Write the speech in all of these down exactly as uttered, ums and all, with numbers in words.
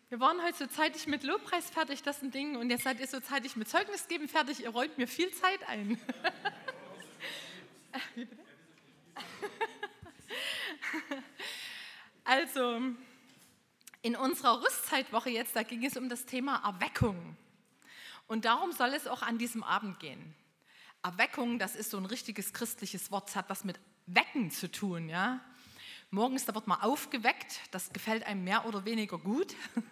Wir waren heute so zeitig mit Lobpreis fertig, das ist ein Ding. Und jetzt seid ihr so zeitig mit Zeugnis geben fertig. Ihr räumt mir viel Zeit ein. Wie bitte? Also, in unserer Rüstzeitwoche jetzt, da ging es um das Thema Erweckung. Und darum soll es auch an diesem Abend gehen. Erweckung, das ist so ein richtiges christliches Wort, es hat was mit Wecken zu tun, ja. Morgens, da wird man aufgeweckt, das gefällt einem mehr oder weniger gut.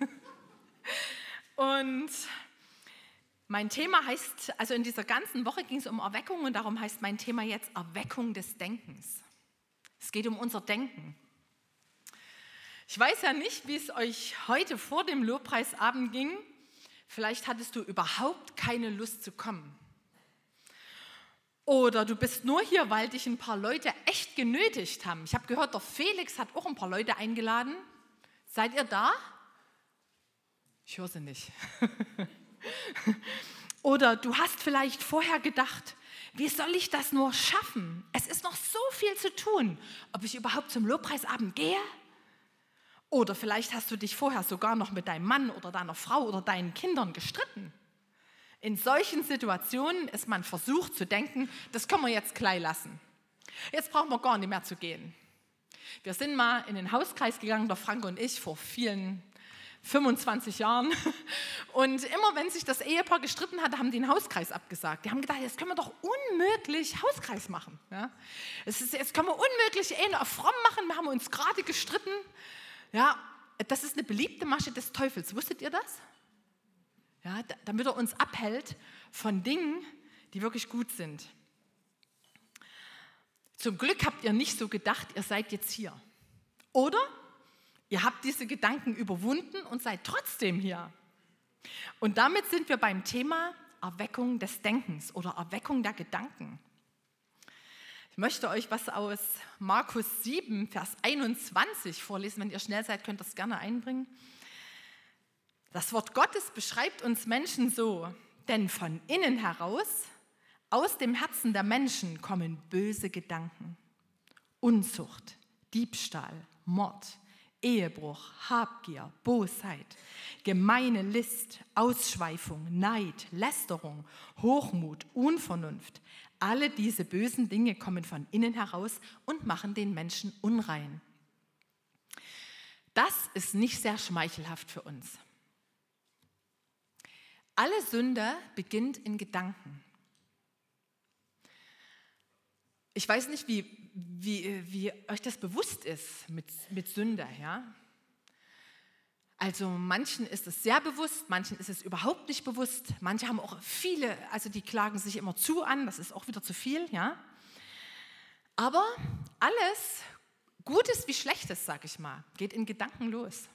Und mein Thema heißt, also in dieser ganzen Woche ging es um Erweckung und darum heißt mein Thema jetzt Erweckung des Denkens. Es geht um unser Denken. Ich weiß ja nicht, wie es euch heute vor dem Lobpreisabend ging. Vielleicht hattest du überhaupt keine Lust zu kommen. Oder du bist nur hier, weil dich ein paar Leute echt genötigt haben. Ich habe gehört, der Felix hat auch ein paar Leute eingeladen. Seid ihr da? Ich höre sie nicht. Oder du hast vielleicht vorher gedacht, wie soll ich das nur schaffen? Es ist noch so viel zu tun, ob ich überhaupt zum Lobpreisabend gehe. Oder vielleicht hast du dich vorher sogar noch mit deinem Mann oder deiner Frau oder deinen Kindern gestritten. In solchen Situationen ist man versucht zu denken, das können wir jetzt gleich lassen. Jetzt brauchen wir gar nicht mehr zu gehen. Wir sind mal in den Hauskreis gegangen, der Frank und ich, vor vielen, fünfundzwanzig Jahren. Und immer wenn sich das Ehepaar gestritten hat, haben die den Hauskreis abgesagt. Die haben gedacht, jetzt können wir doch unmöglich Hauskreis machen. Ja? Es ist, jetzt können wir unmöglich Ehe auf fromm machen, wir haben uns gerade gestritten. Ja, das ist eine beliebte Masche des Teufels. Wusstet ihr das? Ja, damit er uns abhält von Dingen, die wirklich gut sind. Zum Glück habt ihr nicht so gedacht, ihr seid jetzt hier. Oder ihr habt diese Gedanken überwunden und seid trotzdem hier. Und damit sind wir beim Thema Erweckung des Denkens oder Erweckung der Gedanken. Ich möchte euch was aus Markus sieben, Vers einundzwanzig vorlesen. Wenn ihr schnell seid, könnt ihr das gerne einbringen. Das Wort Gottes beschreibt uns Menschen so, denn von innen heraus, aus dem Herzen der Menschen kommen böse Gedanken, Unzucht, Diebstahl, Mord, Ehebruch, Habgier, Bosheit, gemeine List, Ausschweifung, Neid, Lästerung, Hochmut, Unvernunft. Alle diese bösen Dinge kommen von innen heraus und machen den Menschen unrein. Das ist nicht sehr schmeichelhaft für uns. Alle Sünde beginnt in Gedanken. Ich weiß nicht, wie, wie, wie euch das bewusst ist mit, mit Sünde. Ja? Also manchen ist es sehr bewusst, manchen ist es überhaupt nicht bewusst. Manche haben auch viele, also die klagen sich immer zu an, das ist auch wieder zu viel. Ja? Aber alles, Gutes wie Schlechtes, sag ich mal, geht in Gedanken los.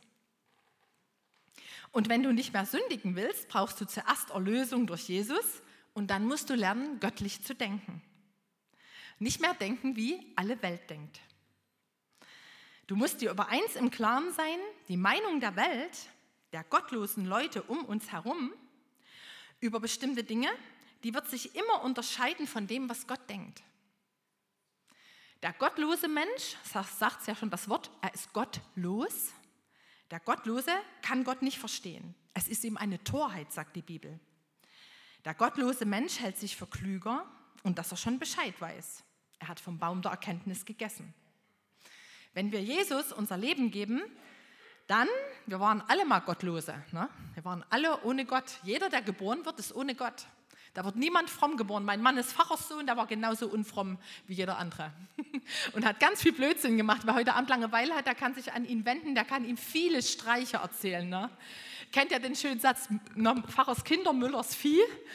Und wenn du nicht mehr sündigen willst, brauchst du zuerst Erlösung durch Jesus und dann musst du lernen, göttlich zu denken. Nicht mehr denken, wie alle Welt denkt. Du musst dir über eins im Klaren sein, die Meinung der Welt, der gottlosen Leute um uns herum, über bestimmte Dinge, die wird sich immer unterscheiden von dem, was Gott denkt. Der gottlose Mensch, sagt es ja schon das Wort, er ist gottlos. Der Gottlose kann Gott nicht verstehen. Es ist ihm eine Torheit, sagt die Bibel. Der gottlose Mensch hält sich für klüger und dass er schon Bescheid weiß. Er hat vom Baum der Erkenntnis gegessen. Wenn wir Jesus unser Leben geben, dann, wir waren alle mal Gottlose. Ne? Wir waren alle ohne Gott. Jeder, der geboren wird, ist ohne Gott. Da wird niemand fromm geboren. Mein Mann ist Pfarrerssohn, der war genauso unfromm wie jeder andere. Und hat ganz viel Blödsinn gemacht. Wer heute Abend Langeweile hat, der kann sich an ihn wenden, der kann ihm viele Streiche erzählen. Ne? Kennt ihr den schönen Satz, ne, Pfarrers Kinder, Müllers Vieh?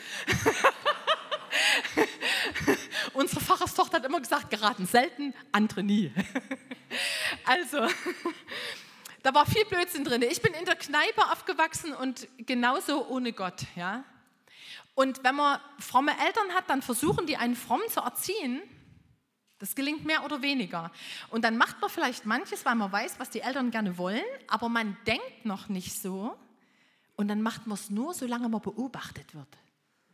Unsere Pfarrerstochter hat immer gesagt, geraten selten, andere nie. Also, da war viel Blödsinn drin. Ich bin in der Kneipe aufgewachsen und genauso ohne Gott, ja. Und wenn man fromme Eltern hat, dann versuchen die einen fromm zu erziehen. Das gelingt mehr oder weniger. Und dann macht man vielleicht manches, weil man weiß, was die Eltern gerne wollen, aber man denkt noch nicht so. Und dann macht man es nur, solange man beobachtet wird.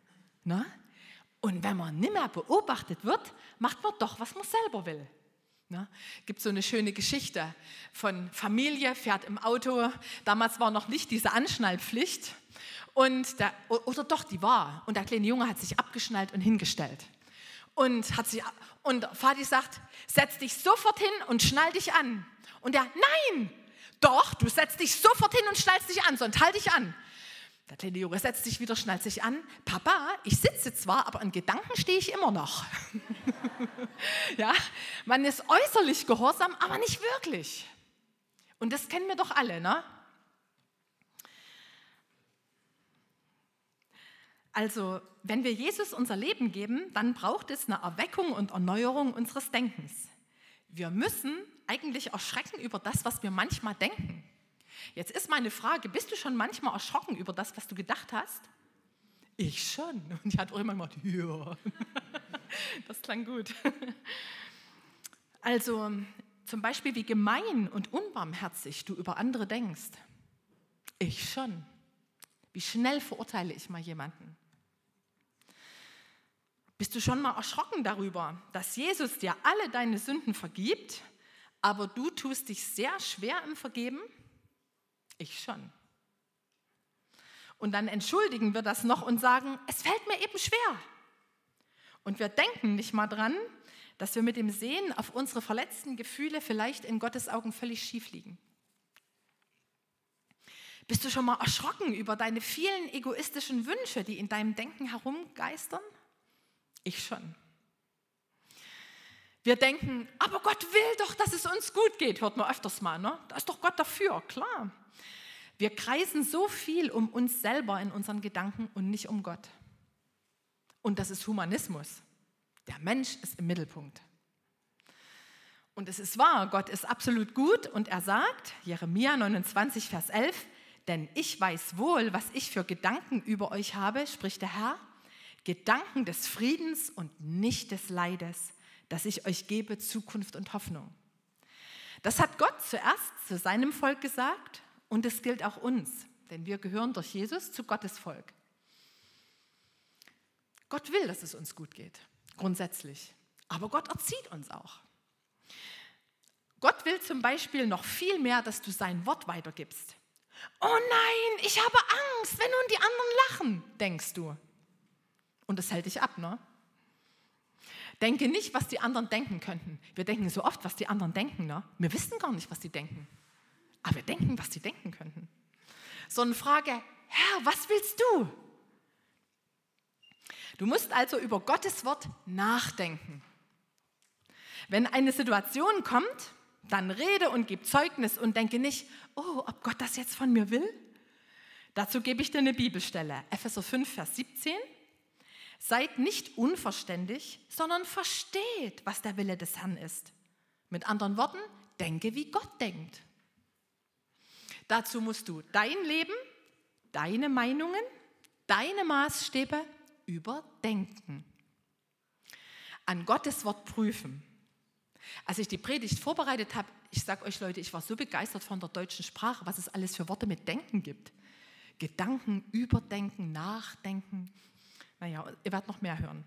Ne? Und wenn man nicht mehr beobachtet wird, macht man doch, was man selber will. Ne? Gibt so eine schöne Geschichte von Familie, fährt im Auto. Damals war noch nicht diese Anschnallpflicht. Und der, oder doch, die war. Und der kleine Junge hat sich abgeschnallt und hingestellt. Und, hat sich, und Vati sagt, setz dich sofort hin und schnall dich an. Und er, nein, doch, du setzt dich sofort hin und schnallst dich an, sonst halt dich an. Der kleine Junge setzt sich wieder, schnallt sich an. Papa, ich sitze zwar, aber in Gedanken stehe ich immer noch. Ja, man ist äußerlich gehorsam, aber nicht wirklich. Und das kennen wir doch alle, ne? Also, wenn wir Jesus unser Leben geben, dann braucht es eine Erweckung und Erneuerung unseres Denkens. Wir müssen eigentlich erschrecken über das, was wir manchmal denken. Jetzt ist meine Frage, bist du schon manchmal erschrocken über das, was du gedacht hast? Ich schon. Und ich hatte auch immer gemacht, ja. Das klang gut. Also zum Beispiel, wie gemein und unbarmherzig du über andere denkst. Ich schon. Wie schnell verurteile ich mal jemanden? Bist du schon mal erschrocken darüber, dass Jesus dir alle deine Sünden vergibt, aber du tust dich sehr schwer im Vergeben? Ich schon. Und dann entschuldigen wir das noch und sagen, es fällt mir eben schwer. Und wir denken nicht mal dran, dass wir mit dem Sehen auf unsere verletzten Gefühle vielleicht in Gottes Augen völlig schief liegen. Bist du schon mal erschrocken über deine vielen egoistischen Wünsche, die in deinem Denken herumgeistern? Ich schon. Wir denken, aber Gott will doch, dass es uns gut geht, hört man öfters mal, ne? Da ist doch Gott dafür, klar. Wir kreisen so viel um uns selber in unseren Gedanken und nicht um Gott. Und das ist Humanismus. Der Mensch ist im Mittelpunkt. Und es ist wahr, Gott ist absolut gut und er sagt, Jeremia neunundzwanzig, Vers elf, denn ich weiß wohl, was ich für Gedanken über euch habe, spricht der Herr, Gedanken des Friedens und nicht des Leides, dass ich euch gebe Zukunft und Hoffnung. Das hat Gott zuerst zu seinem Volk gesagt und es gilt auch uns, denn wir gehören durch Jesus zu Gottes Volk. Gott will, dass es uns gut geht, grundsätzlich, aber Gott erzieht uns auch. Gott will zum Beispiel noch viel mehr, dass du sein Wort weitergibst. Oh nein, ich habe Angst, wenn nun die anderen lachen, denkst du. Und das hält dich ab, ne? Denke nicht, was die anderen denken könnten. Wir denken so oft, was die anderen denken, ne? Wir wissen gar nicht, was die denken. Aber wir denken, was die denken könnten. So eine Frage, Herr, was willst du? Du musst also über Gottes Wort nachdenken. Wenn eine Situation kommt, dann rede und gib Zeugnis und denke nicht, oh, ob Gott das jetzt von mir will? Dazu gebe ich dir eine Bibelstelle, Epheser fünf, Vers siebzehn. Seid nicht unverständig, sondern versteht, was der Wille des Herrn ist. Mit anderen Worten, denke, wie Gott denkt. Dazu musst du dein Leben, deine Meinungen, deine Maßstäbe überdenken. An Gottes Wort prüfen. Als ich die Predigt vorbereitet habe, ich sage euch Leute, ich war so begeistert von der deutschen Sprache, was es alles für Worte mit Denken gibt. Gedanken, Überdenken, Nachdenken. Naja, ihr werdet noch mehr hören.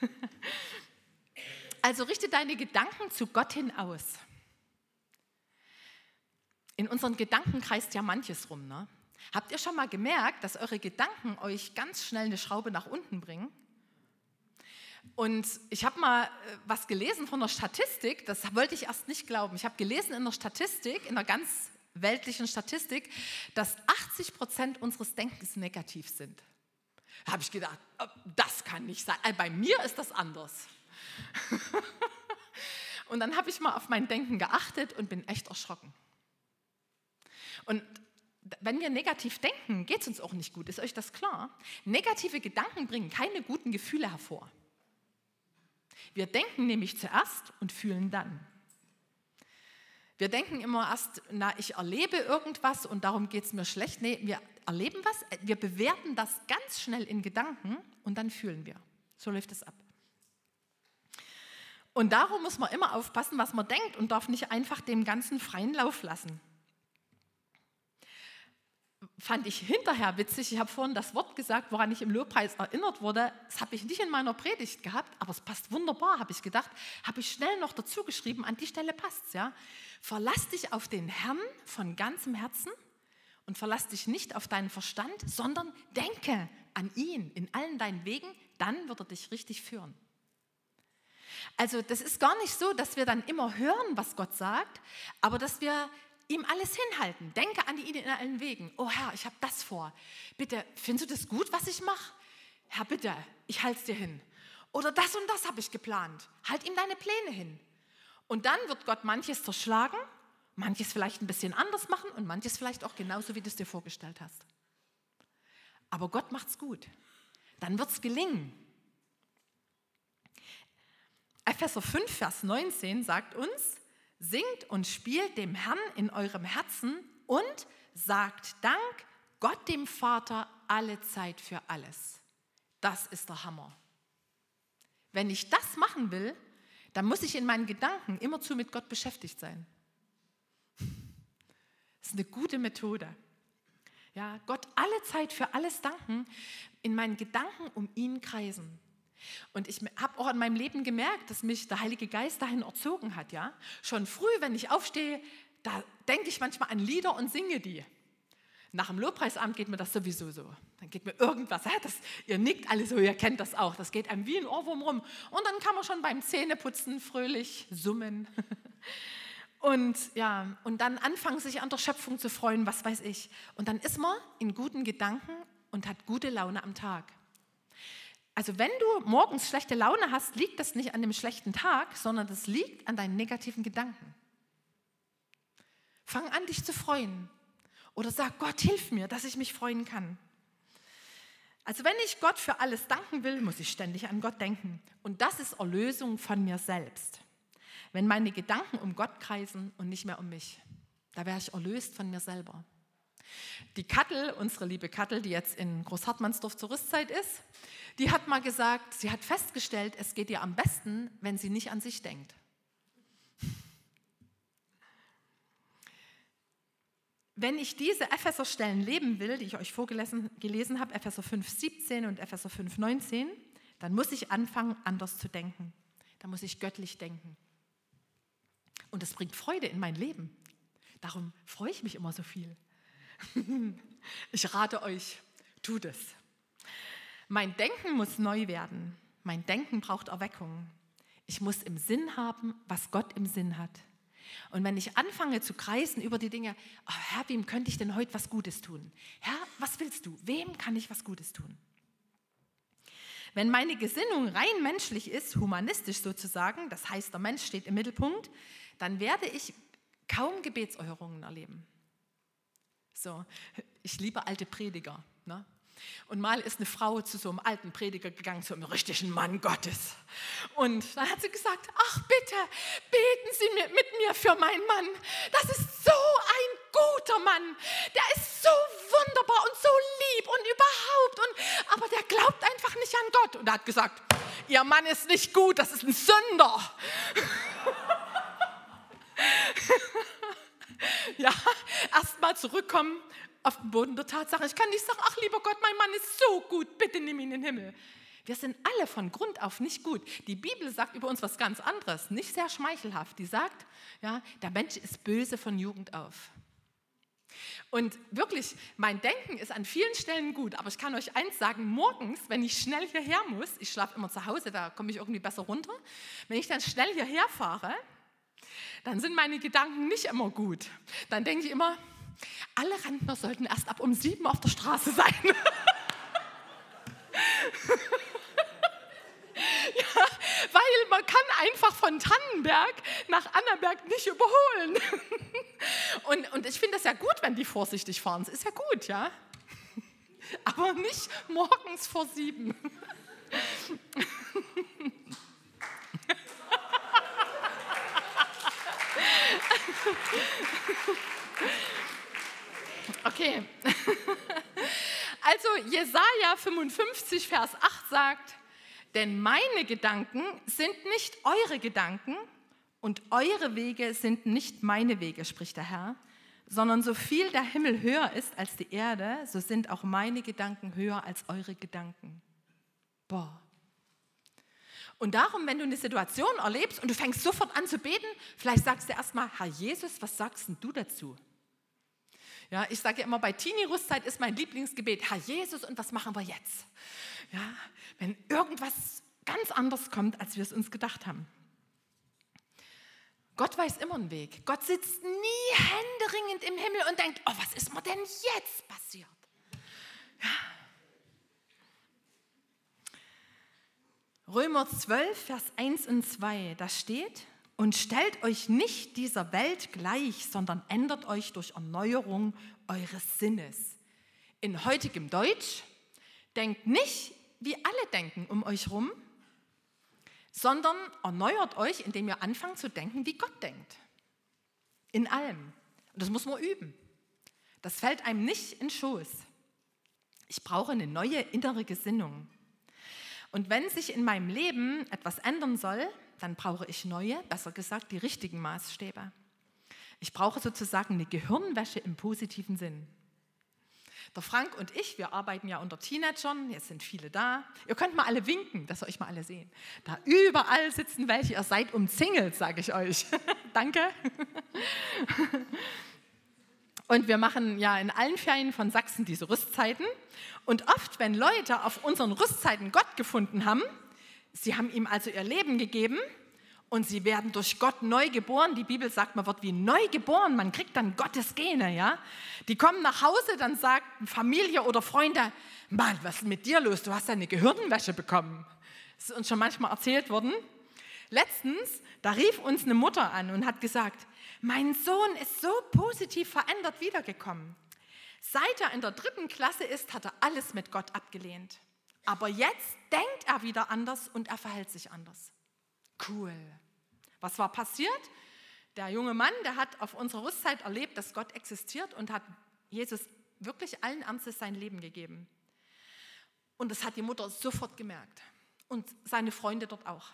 Also richte deine Gedanken zu Gott hin aus. In unseren Gedanken kreist ja manches rum. Ne? Habt ihr schon mal gemerkt, dass eure Gedanken euch ganz schnell eine Schraube nach unten bringen? Und ich habe mal was gelesen von der Statistik, das wollte ich erst nicht glauben. Ich habe gelesen in der Statistik, in der ganz weltlichen Statistik, dass achtzig Prozent unseres Denkens negativ sind. Da habe ich gedacht, das kann nicht sein. Bei mir ist das anders. Und dann habe ich mal auf mein Denken geachtet und bin echt erschrocken. Und wenn wir negativ denken, geht es uns auch nicht gut. Ist euch das klar? Negative Gedanken bringen keine guten Gefühle hervor. Wir denken nämlich zuerst und fühlen dann. Wir denken immer erst, na, ich erlebe irgendwas und darum geht es mir schlecht. Nee, wir erleben was, wir bewerten das ganz schnell in Gedanken und dann fühlen wir. So läuft es ab. Und darum muss man immer aufpassen, was man denkt und darf nicht einfach dem Ganzen freien Lauf lassen. fand ich hinterher witzig. Ich habe vorhin das Wort gesagt, woran ich im Lobpreis erinnert wurde. Das habe ich nicht in meiner Predigt gehabt, aber es passt wunderbar, habe ich gedacht. Habe ich schnell noch dazu geschrieben, an die Stelle passt es. Ja? Verlass dich auf den Herrn von ganzem Herzen und verlass dich nicht auf deinen Verstand, sondern denke an ihn in allen deinen Wegen, dann wird er dich richtig führen. Also das ist gar nicht so, dass wir dann immer hören, was Gott sagt, aber dass wir ihm alles hinhalten. Denke an ihn in allen Wegen. Oh Herr, ich habe das vor. Bitte, findest du das gut, was ich mache? Herr, bitte, ich halte es dir hin. Oder das und das habe ich geplant. Halt ihm deine Pläne hin. Und dann wird Gott manches zerschlagen, manches vielleicht ein bisschen anders machen und manches vielleicht auch genauso, wie du es dir vorgestellt hast. Aber Gott macht's gut. Dann wird es gelingen. Epheser fünf, Vers neunzehn sagt uns, singt und spielt dem Herrn in eurem Herzen und sagt Dank Gott dem Vater alle Zeit für alles. Das ist der Hammer. Wenn ich das machen will, dann muss ich in meinen Gedanken immerzu mit Gott beschäftigt sein. Das ist eine gute Methode. Ja, Gott alle Zeit für alles danken, in meinen Gedanken um ihn kreisen. Und ich habe auch in meinem Leben gemerkt, dass mich der Heilige Geist dahin erzogen hat. Ja? Schon früh, wenn ich aufstehe, da denke ich manchmal an Lieder und singe die. Nach dem Lobpreisabend geht mir das sowieso so. Dann geht mir irgendwas, ja, das, ihr nickt alle so, ihr kennt das auch, das geht einem wie ein Ohrwurm rum. Und dann kann man schon beim Zähneputzen fröhlich summen. Und, ja, und dann anfangen, sich an der Schöpfung zu freuen, was weiß ich. Und dann ist man in guten Gedanken und hat gute Laune am Tag. Also wenn du morgens schlechte Laune hast, liegt das nicht an dem schlechten Tag, sondern das liegt an deinen negativen Gedanken. Fang an, dich zu freuen. Oder sag, Gott, hilf mir, dass ich mich freuen kann. Also wenn ich Gott für alles danken will, muss ich ständig an Gott denken. Und das ist Erlösung von mir selbst. Wenn meine Gedanken um Gott kreisen und nicht mehr um mich, da wäre ich erlöst von mir selber. Die Kattel, unsere liebe Kattel, die jetzt in Großhartmannsdorf zur Rüstzeit ist, die hat mal gesagt, sie hat festgestellt, es geht ihr am besten, wenn sie nicht an sich denkt. Wenn ich diese Epheser-Stellen leben will, die ich euch vorgelesen gelesen habe, Epheser fünf, siebzehn und Epheser fünf, neunzehn, dann muss ich anfangen, anders zu denken. Dann muss ich göttlich denken. Und das bringt Freude in mein Leben. Darum freue ich mich immer so viel. Ich rate euch, tut es. Mein Denken muss neu werden. Mein Denken braucht Erweckung. Ich muss im Sinn haben, was Gott im Sinn hat. Und wenn ich anfange zu kreisen über die Dinge, oh Herr, wem könnte ich denn heute was Gutes tun? Herr, was willst du? Wem kann ich was Gutes tun? Wenn meine Gesinnung rein menschlich ist, humanistisch sozusagen, das heißt, der Mensch steht im Mittelpunkt, dann werde ich kaum Gebetserhörungen erleben. So, ich liebe alte Prediger. Ne? Und mal ist eine Frau zu so einem alten Prediger gegangen, zu einem richtigen Mann Gottes. Und dann hat sie gesagt, ach bitte, beten Sie mit mir für meinen Mann. Das ist so ein guter Mann. Der ist so wunderbar und so lieb und überhaupt. Und, aber der glaubt einfach nicht an Gott. Und er hat gesagt, Ihr Mann ist nicht gut, das ist ein Sünder. Ja, erst mal zurückkommen auf den Boden der Tatsache. Ich kann nicht sagen, ach lieber Gott, mein Mann ist so gut, bitte nimm ihn in den Himmel. Wir sind alle von Grund auf nicht gut. Die Bibel sagt über uns was ganz anderes, nicht sehr schmeichelhaft. Die sagt, ja, der Mensch ist böse von Jugend auf. Und wirklich, mein Denken ist an vielen Stellen gut, aber ich kann euch eins sagen, morgens, wenn ich schnell hierher muss, ich schlafe immer zu Hause, da komme ich irgendwie besser runter, wenn ich dann schnell hierher fahre, dann sind meine Gedanken nicht immer gut. Dann denke ich immer, alle Rentner sollten erst ab um sieben auf der Straße sein. Ja, weil man kann einfach von Tannenberg nach Annaberg nicht überholen. Und, und ich finde das ja gut, wenn die vorsichtig fahren. Das ist ja gut, ja. Aber nicht morgens vor sieben. Okay, also Jesaja fünfundfünfzig, Vers acht sagt, denn meine Gedanken sind nicht eure Gedanken und eure Wege sind nicht meine Wege, spricht der Herr. sondern so viel der Himmel höher ist als die Erde, so sind auch meine Gedanken höher als eure Gedanken. Boah. Und darum, wenn du eine Situation erlebst und du fängst sofort an zu beten, vielleicht sagst du erstmal, Herr Jesus, was sagst denn du dazu? Ja, ich sage ja immer, bei Teenie-Rüstzeit ist mein Lieblingsgebet, Herr Jesus, und was machen wir jetzt? Ja, wenn irgendwas ganz anders kommt, als wir es uns gedacht haben. Gott weiß immer einen Weg. Gott sitzt nie händeringend im Himmel und denkt, oh, was ist mir denn jetzt passiert? Ja. Römer zwölf, Vers eins und zwei, da steht, und stellt euch nicht dieser Welt gleich, sondern ändert euch durch Erneuerung eures Sinnes. In heutigem Deutsch, denkt nicht, wie alle denken um euch rum, sondern erneuert euch, indem ihr anfangt zu denken, wie Gott denkt. In allem. Und das muss man üben. Das fällt einem nicht in den Schoß. Ich brauche eine neue innere Gesinnung. Und wenn sich in meinem Leben etwas ändern soll, dann brauche ich neue, besser gesagt, die richtigen Maßstäbe. Ich brauche sozusagen eine Gehirnwäsche im positiven Sinn. Der Frank und ich, wir arbeiten ja unter Teenagern, jetzt sind viele da. Ihr könnt mal alle winken, dass wir euch mal alle sehen. Da überall sitzen welche, ihr seid umzingelt, sage ich euch. Danke. Und wir machen ja in allen Ferien von Sachsen diese Rüstzeiten. Und oft, wenn Leute auf unseren Rüstzeiten Gott gefunden haben, sie haben ihm also ihr Leben gegeben und sie werden durch Gott neu geboren. Die Bibel sagt, man wird wie neu geboren, man kriegt dann Gottes Gene. Ja? Die kommen nach Hause, dann sagt Familie oder Freunde, Mann, was ist mit dir los? Du hast eine Gehirnwäsche bekommen. Das ist uns schon manchmal erzählt worden. Letztens, da rief uns eine Mutter an und hat gesagt, mein Sohn ist so positiv verändert wiedergekommen. Seit er in der dritten Klasse ist, hat er alles mit Gott abgelehnt. Aber jetzt denkt er wieder anders und er verhält sich anders. Cool. Was war passiert? Der junge Mann, der hat auf unserer Rüstzeit erlebt, dass Gott existiert und hat Jesus wirklich allen Ernstes sein Leben gegeben. Und das hat die Mutter sofort gemerkt. Und seine Freunde dort auch.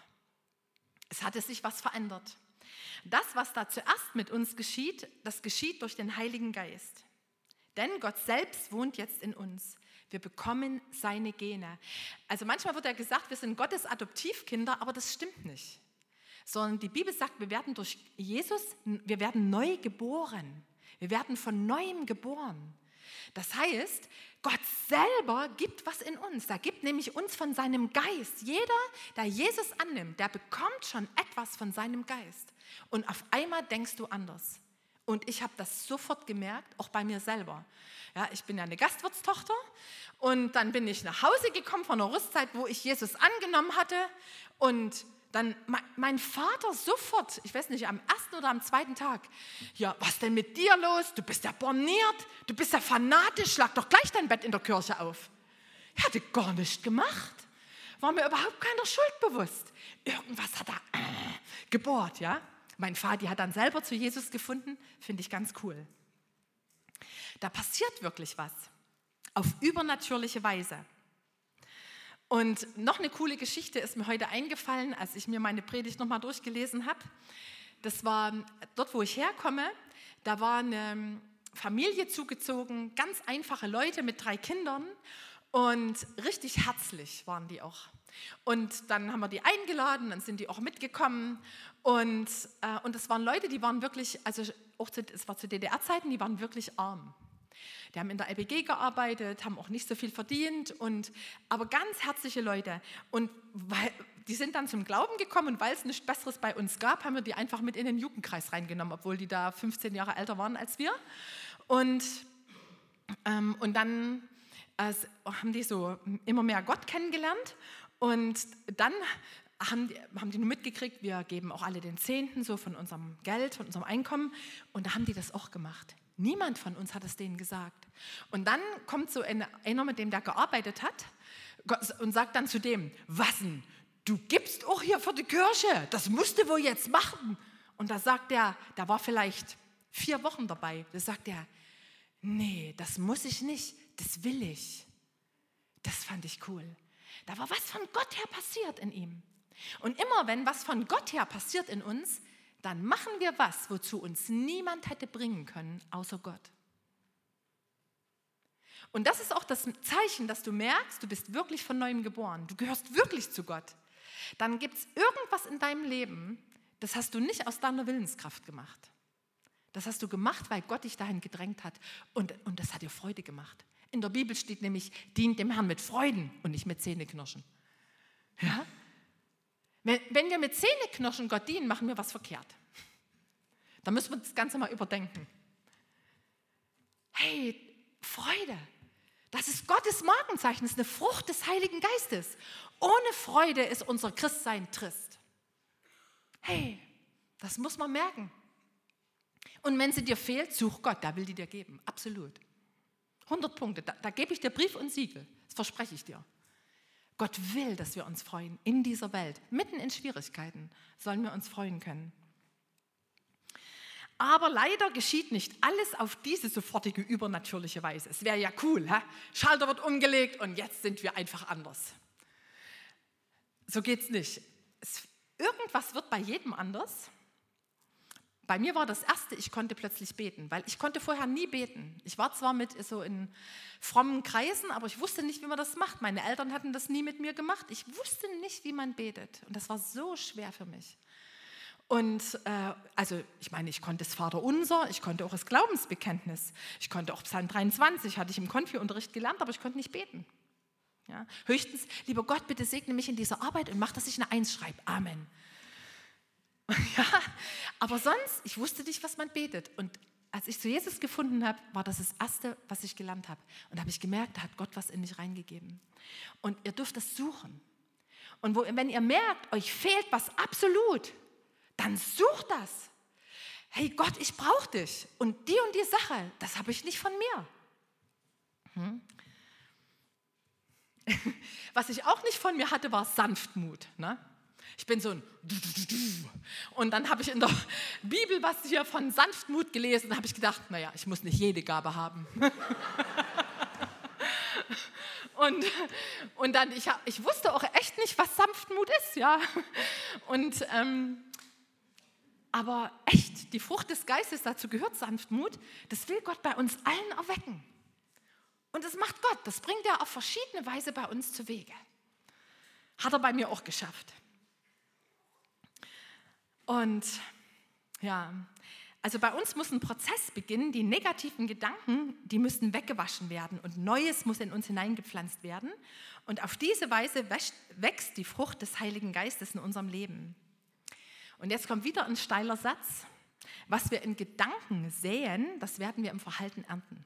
Es hatte sich was verändert. Das, was da zuerst mit uns geschieht, das geschieht durch den Heiligen Geist. Denn Gott selbst wohnt jetzt in uns. Wir bekommen seine Gene. Also manchmal wird ja gesagt, wir sind Gottes Adoptivkinder, aber das stimmt nicht. Sondern die Bibel sagt, wir werden durch Jesus, wir werden neu geboren. Wir werden von Neuem geboren. Das heißt, Gott selber gibt was in uns. Er gibt nämlich uns von seinem Geist. Jeder, der Jesus annimmt, der bekommt schon etwas von seinem Geist. Und auf einmal denkst du anders. Und ich habe das sofort gemerkt, auch bei mir selber. Ja, ich bin ja eine Gastwirtstochter und dann bin ich nach Hause gekommen von einer Rüstzeit, wo ich Jesus angenommen hatte. Und dann mein Vater sofort, ich weiß nicht, am ersten oder am zweiten Tag, ja, was denn mit dir los? Du bist ja borniert, du bist ja fanatisch, schlag doch gleich dein Bett in der Kirche auf. Ich hatte gar nichts gemacht, war mir überhaupt keiner Schuld bewusst. Irgendwas hat er äh, gebohrt, ja. Mein Vati hat dann selber zu Jesus gefunden, finde ich ganz cool. Da passiert wirklich was, auf übernatürliche Weise. Und noch eine coole Geschichte ist mir heute eingefallen, als ich mir meine Predigt nochmal durchgelesen habe. Das war dort, wo ich herkomme, da war eine Familie zugezogen, ganz einfache Leute mit drei Kindern und richtig herzlich waren die auch. Und dann haben wir die eingeladen, dann sind die auch mitgekommen und, äh, und das waren Leute, die waren wirklich, also auch zu, es war zu D D R-Zeiten, die waren wirklich arm. Die haben in der L B G gearbeitet, haben auch nicht so viel verdient, und, aber ganz herzliche Leute. Und weil, die sind dann zum Glauben gekommen und weil es nichts Besseres bei uns gab, haben wir die einfach mit in den Jugendkreis reingenommen, obwohl die da fünfzehn Jahre älter waren als wir. Und, ähm, und dann äh, haben die so immer mehr Gott kennengelernt und dann haben die, haben die nur mitgekriegt, wir geben auch alle den Zehnten so von unserem Geld, von unserem Einkommen, und da haben die das auch gemacht. Niemand von uns hat es denen gesagt. Und dann kommt so einer, mit dem der gearbeitet hat, und sagt dann zu dem, was denn, du gibst auch hier für die Kirche, das musst du wohl jetzt machen. Und da sagt der, da war vielleicht vier Wochen dabei, da sagt er, nee, das muss ich nicht, das will ich. Das fand ich cool. Da war was von Gott her passiert in ihm. Und immer wenn was von Gott her passiert in uns, dann machen wir was, wozu uns niemand hätte bringen können, außer Gott. Und das ist auch das Zeichen, dass du merkst, du bist wirklich von Neuem geboren. Du gehörst wirklich zu Gott. Dann gibt es irgendwas in deinem Leben, das hast du nicht aus deiner Willenskraft gemacht. Das hast du gemacht, weil Gott dich dahin gedrängt hat. Und, und das hat dir Freude gemacht. In der Bibel steht nämlich, dient dem Herrn mit Freuden und nicht mit Zähneknirschen. Ja? Wenn, wenn wir mit Zähneknirschen Gott dienen, machen wir was verkehrt. Da müssen wir das Ganze mal überdenken. Hey, Freude. Das ist Gottes Markenzeichen, das ist eine Frucht des Heiligen Geistes. Ohne Freude ist unser Christsein trist. Hey, das muss man merken. Und wenn sie dir fehlt, such Gott, der will die dir geben, absolut. hundert Punkte, da, da gebe ich dir Brief und Siegel, das verspreche ich dir. Gott will, dass wir uns freuen in dieser Welt. Mitten in Schwierigkeiten sollen wir uns freuen können. Aber leider geschieht nicht alles auf diese sofortige übernatürliche Weise. Es wäre ja cool, hä? Schalter wird umgelegt und jetzt sind wir einfach anders. So geht es nicht. Es, irgendwas wird bei jedem anders. Bei mir war das Erste, ich konnte plötzlich beten, weil ich konnte vorher nie beten. Ich war zwar mit so in frommen Kreisen, aber ich wusste nicht, wie man das macht. Meine Eltern hatten das nie mit mir gemacht. Ich wusste nicht, wie man betet. Und das war so schwer für mich. Und äh, also ich meine, ich konnte das Vaterunser, ich konnte auch das Glaubensbekenntnis, ich konnte auch Psalm dreiundzwanzig, hatte ich im Konfi-Unterricht gelernt, aber ich konnte nicht beten. Ja? Höchstens, lieber Gott, bitte segne mich in dieser Arbeit und mach, dass ich eine Eins schreibe. Amen. Ja, aber sonst, ich wusste nicht, was man betet. Und als ich zu Jesus gefunden habe, war das das Erste, was ich gelernt habe. Und da habe ich gemerkt, da hat Gott was in mich reingegeben. Und ihr dürft das suchen. Und wo, wenn ihr merkt, euch fehlt was absolut, dann sucht das. Hey Gott, ich brauche dich. Und die und die Sache, das habe ich nicht von mir. Hm? Was ich auch nicht von mir hatte, war Sanftmut. Ne? Ich bin so ein und dann habe ich in der Bibel was hier von Sanftmut gelesen, da habe ich gedacht, naja, ich muss nicht jede Gabe haben. und, und dann, ich, ich wusste auch echt nicht, was Sanftmut ist, ja. Und, ähm, aber echt, die Frucht des Geistes, dazu gehört Sanftmut, das will Gott bei uns allen erwecken. Und das macht Gott, das bringt er auf verschiedene Weise bei uns zu Wege. Hat er bei mir auch geschafft. Und ja, also bei uns muss ein Prozess beginnen, die negativen Gedanken, die müssen weggewaschen werden und Neues muss in uns hineingepflanzt werden. Und auf diese Weise wächst die Frucht des Heiligen Geistes in unserem Leben. Und jetzt kommt wieder ein steiler Satz. Was wir in Gedanken säen, das werden wir im Verhalten ernten.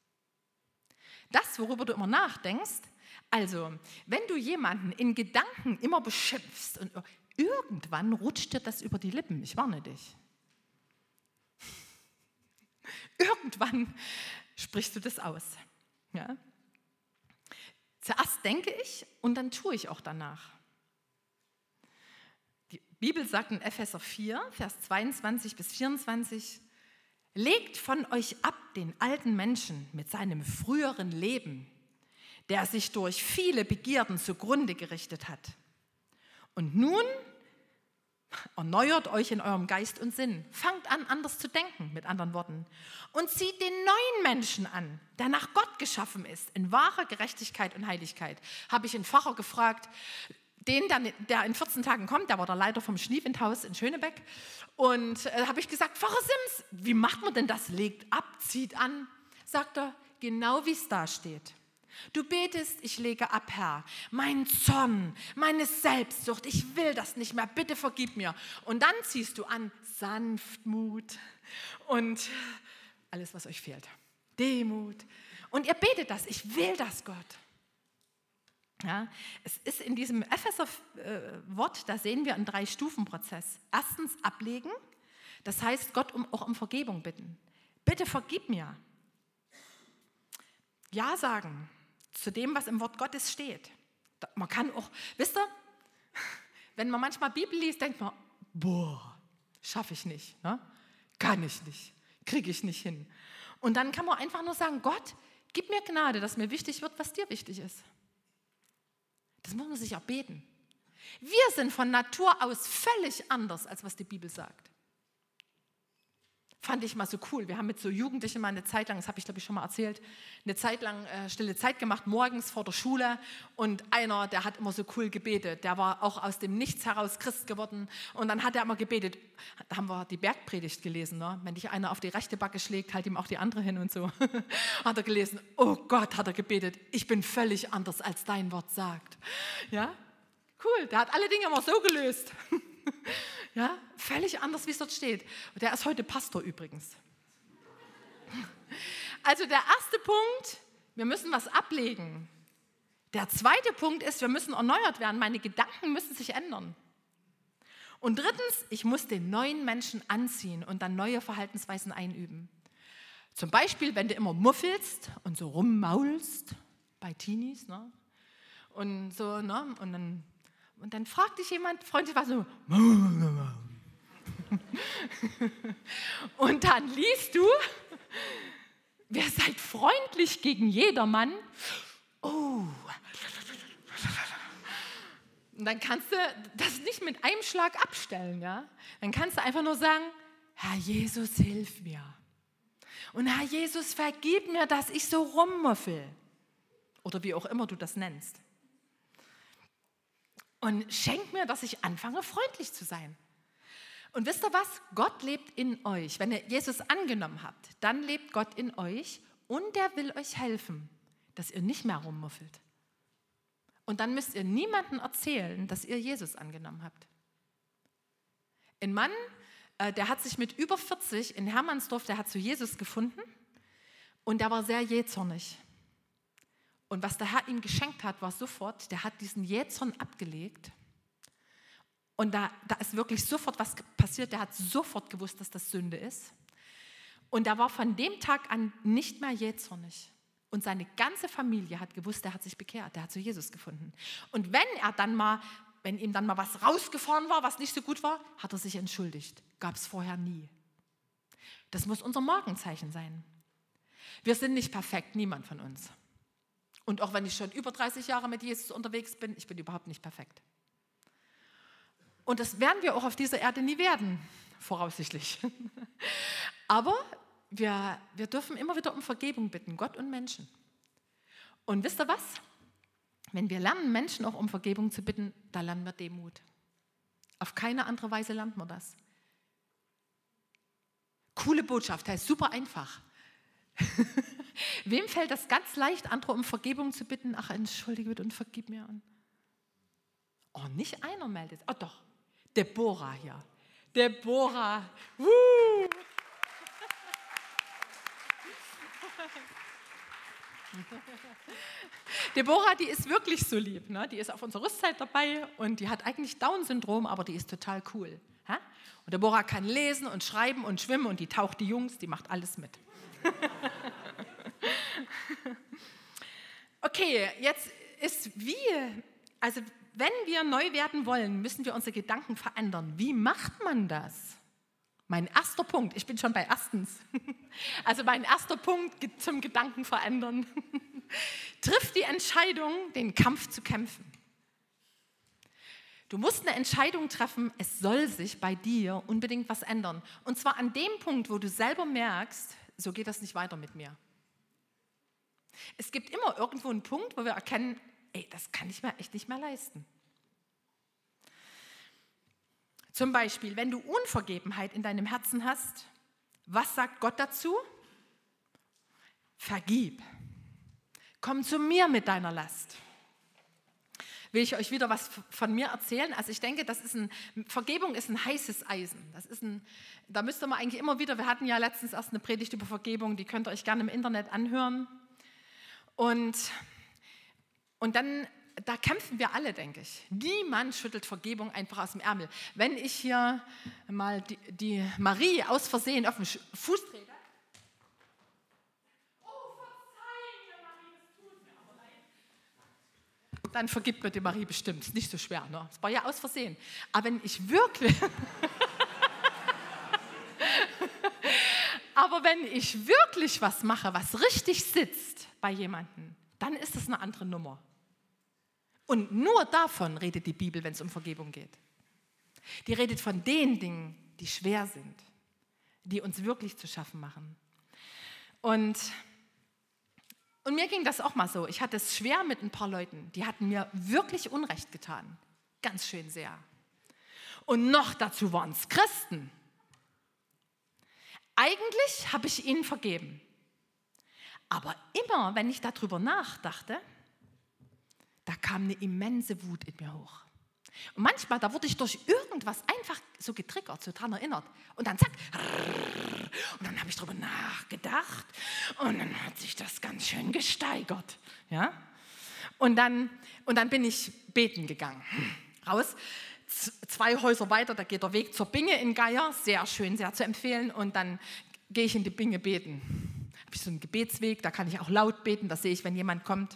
Das, worüber du immer nachdenkst, also wenn du jemanden in Gedanken immer beschimpfst und irgendwann rutscht dir das über die Lippen, ich warne dich. Irgendwann sprichst du das aus. Ja? Zuerst denke ich und dann tue ich auch danach. Die Bibel sagt in Epheser vier, Vers zweiundzwanzig bis vierundzwanzig, legt von euch ab den alten Menschen mit seinem früheren Leben, der sich durch viele Begierden zugrunde gerichtet hat. Und nun erneuert euch in eurem Geist und Sinn. Fangt an, anders zu denken, mit anderen Worten. Und zieht den neuen Menschen an, der nach Gott geschaffen ist, in wahrer Gerechtigkeit und Heiligkeit. Habe ich einen Pfarrer gefragt, den, der in vierzehn Tagen kommt, der war der Leiter vom Schniewendhaus in Schönebeck. Und da äh, habe ich gesagt, Pfarrer Sims, wie macht man denn das? Legt ab, zieht an. Sagt er, genau wie es da steht. Du betest, ich lege ab, Herr, mein Zorn, meine Selbstsucht, ich will das nicht mehr, bitte vergib mir. Und dann ziehst du an Sanftmut und alles, was euch fehlt, Demut. Und ihr betet das, ich will das, Gott. Ja, es ist in diesem Epheser-Wort, da sehen wir einen Drei-Stufen-Prozess. Erstens ablegen, das heißt Gott um, auch um Vergebung bitten. Bitte vergib mir. Ja sagen zu dem, was im Wort Gottes steht. Man kann auch, wisst ihr, wenn man manchmal Bibel liest, denkt man, boah, schaffe ich nicht, ne? Kann ich nicht, kriege ich nicht hin. Und dann kann man einfach nur sagen, Gott, gib mir Gnade, dass mir wichtig wird, was dir wichtig ist. Das muss man sich auch beten. Wir sind von Natur aus völlig anders, als was die Bibel sagt. Fand ich mal so cool. Wir haben mit so Jugendlichen mal eine Zeit lang, das habe ich glaube ich schon mal erzählt, eine Zeit lang äh, stille Zeit gemacht, morgens vor der Schule. Und einer, der hat immer so cool gebetet. Der war auch aus dem Nichts heraus Christ geworden. Und dann hat er immer gebetet. Da haben wir die Bergpredigt gelesen. Ne? Wenn dich einer auf die rechte Backe schlägt, halt ihm auch die andere hin und so. Hat er gelesen. Oh Gott, hat er gebetet. Ich bin völlig anders, als dein Wort sagt. Ja, cool. Der hat alle Dinge immer so gelöst. Ja, völlig anders, wie es dort steht. Und der ist heute Pastor übrigens. Also der erste Punkt, wir müssen was ablegen. Der zweite Punkt ist, wir müssen erneuert werden. Meine Gedanken müssen sich ändern. Und drittens, ich muss den neuen Menschen anziehen und dann neue Verhaltensweisen einüben. Zum Beispiel, wenn du immer muffelst und so rummaulst, bei Teenies, ne? Und so, ne? Und dann Und dann fragt dich jemand freundlich was so. Und dann liest du, wer seid freundlich gegen jedermann. Oh. Und dann kannst du das nicht mit einem Schlag abstellen. Ja? Dann kannst du einfach nur sagen, Herr Jesus, hilf mir. Und Herr Jesus, vergib mir, dass ich so rummuffel. Oder wie auch immer du das nennst. Und schenk mir, dass ich anfange, freundlich zu sein. Und wisst ihr was? Gott lebt in euch. Wenn ihr Jesus angenommen habt, dann lebt Gott in euch und er will euch helfen, dass ihr nicht mehr rummuffelt. Und dann müsst ihr niemandem erzählen, dass ihr Jesus angenommen habt. Ein Mann, der hat sich mit über vierzig in Hermannsdorf, der hat zu Jesus gefunden und der war sehr jähzornig. Und was der Herr ihm geschenkt hat, war sofort, der hat diesen Jähzorn abgelegt. Und da, da ist wirklich sofort was passiert, der hat sofort gewusst, dass das Sünde ist. Und er war von dem Tag an nicht mehr jähzornig. Und seine ganze Familie hat gewusst, der hat sich bekehrt, der hat zu Jesus gefunden. Und wenn er dann mal, wenn ihm dann mal was rausgefahren war, was nicht so gut war, hat er sich entschuldigt. Gab es vorher nie. Das muss unser Markenzeichen sein. Wir sind nicht perfekt, niemand von uns. Und auch wenn ich schon über dreißig Jahre mit Jesus unterwegs bin, ich bin überhaupt nicht perfekt. Und das werden wir auch auf dieser Erde nie werden, voraussichtlich. Aber wir, wir dürfen immer wieder um Vergebung bitten, Gott und Menschen. Und wisst ihr was? Wenn wir lernen, Menschen auch um Vergebung zu bitten, da lernen wir Demut. Auf keine andere Weise lernt man das. Coole Botschaft, heißt super einfach. Wem fällt das ganz leicht, andere um Vergebung zu bitten? Ach, entschuldige bitte und vergib mir. Oh, nicht einer meldet. Oh doch, Deborah hier. Deborah. Woo. Deborah, die ist wirklich so lieb. Ne? Die ist auf unserer Rüstzeit dabei und die hat eigentlich Down-Syndrom, aber die ist total cool. Ha? Und Deborah kann lesen und schreiben und schwimmen und die taucht die Jungs, die macht alles mit. Okay, jetzt ist wie, also wenn wir neu werden wollen, müssen wir unsere Gedanken verändern. Wie macht man das? Mein erster Punkt, ich bin schon bei erstens, also mein erster Punkt zum Gedanken verändern, trifft die Entscheidung, den Kampf zu kämpfen. Du musst eine Entscheidung treffen, es soll sich bei dir unbedingt was ändern. Und zwar an dem Punkt, wo du selber merkst, so geht das nicht weiter mit mir. Es gibt immer irgendwo einen Punkt, wo wir erkennen, ey, das kann ich mir echt nicht mehr leisten. Zum Beispiel, wenn du Unvergebenheit in deinem Herzen hast, was sagt Gott dazu? Vergib. Komm zu mir mit deiner Last. Will ich euch wieder was von mir erzählen? Also ich denke, das ist ein, Vergebung ist ein heißes Eisen. Das ist ein, da müsste man eigentlich immer wieder, wir hatten ja letztens erst eine Predigt über Vergebung, die könnt ihr euch gerne im Internet anhören. Und, und dann, da kämpfen wir alle, denke ich. Niemand schüttelt Vergebung einfach aus dem Ärmel. Wenn ich hier mal die, die Marie aus Versehen auf den Fuß trete, dann vergibt mir die Marie bestimmt. Ist nicht so schwer, ne? Das war ja aus Versehen. Aber wenn ich wirklich, aber wenn ich wirklich was mache, was richtig sitzt bei jemandem, dann ist das eine andere Nummer. Und nur davon redet die Bibel, wenn es um Vergebung geht. Die redet von den Dingen, die schwer sind, die uns wirklich zu schaffen machen. Und, und mir ging das auch mal so. Ich hatte es schwer mit ein paar Leuten, die hatten mir wirklich Unrecht getan. Ganz schön sehr. Und noch dazu waren es Christen. Eigentlich habe ich ihnen vergeben. Aber immer, wenn ich darüber nachdachte, da kam eine immense Wut in mir hoch. Und manchmal, da wurde ich durch irgendwas einfach so getriggert, so daran erinnert. Und dann zack. Und dann habe ich darüber nachgedacht. Und dann hat sich das ganz schön gesteigert. Ja? Und, dann, und dann bin ich beten gegangen. Raus. Z- zwei Häuser weiter, da geht der Weg zur Binge in Geier. Sehr schön, sehr zu empfehlen. Und dann gehe ich in die Binge beten. Da habe ich so einen Gebetsweg, da kann ich auch laut beten. Das sehe ich, wenn jemand kommt.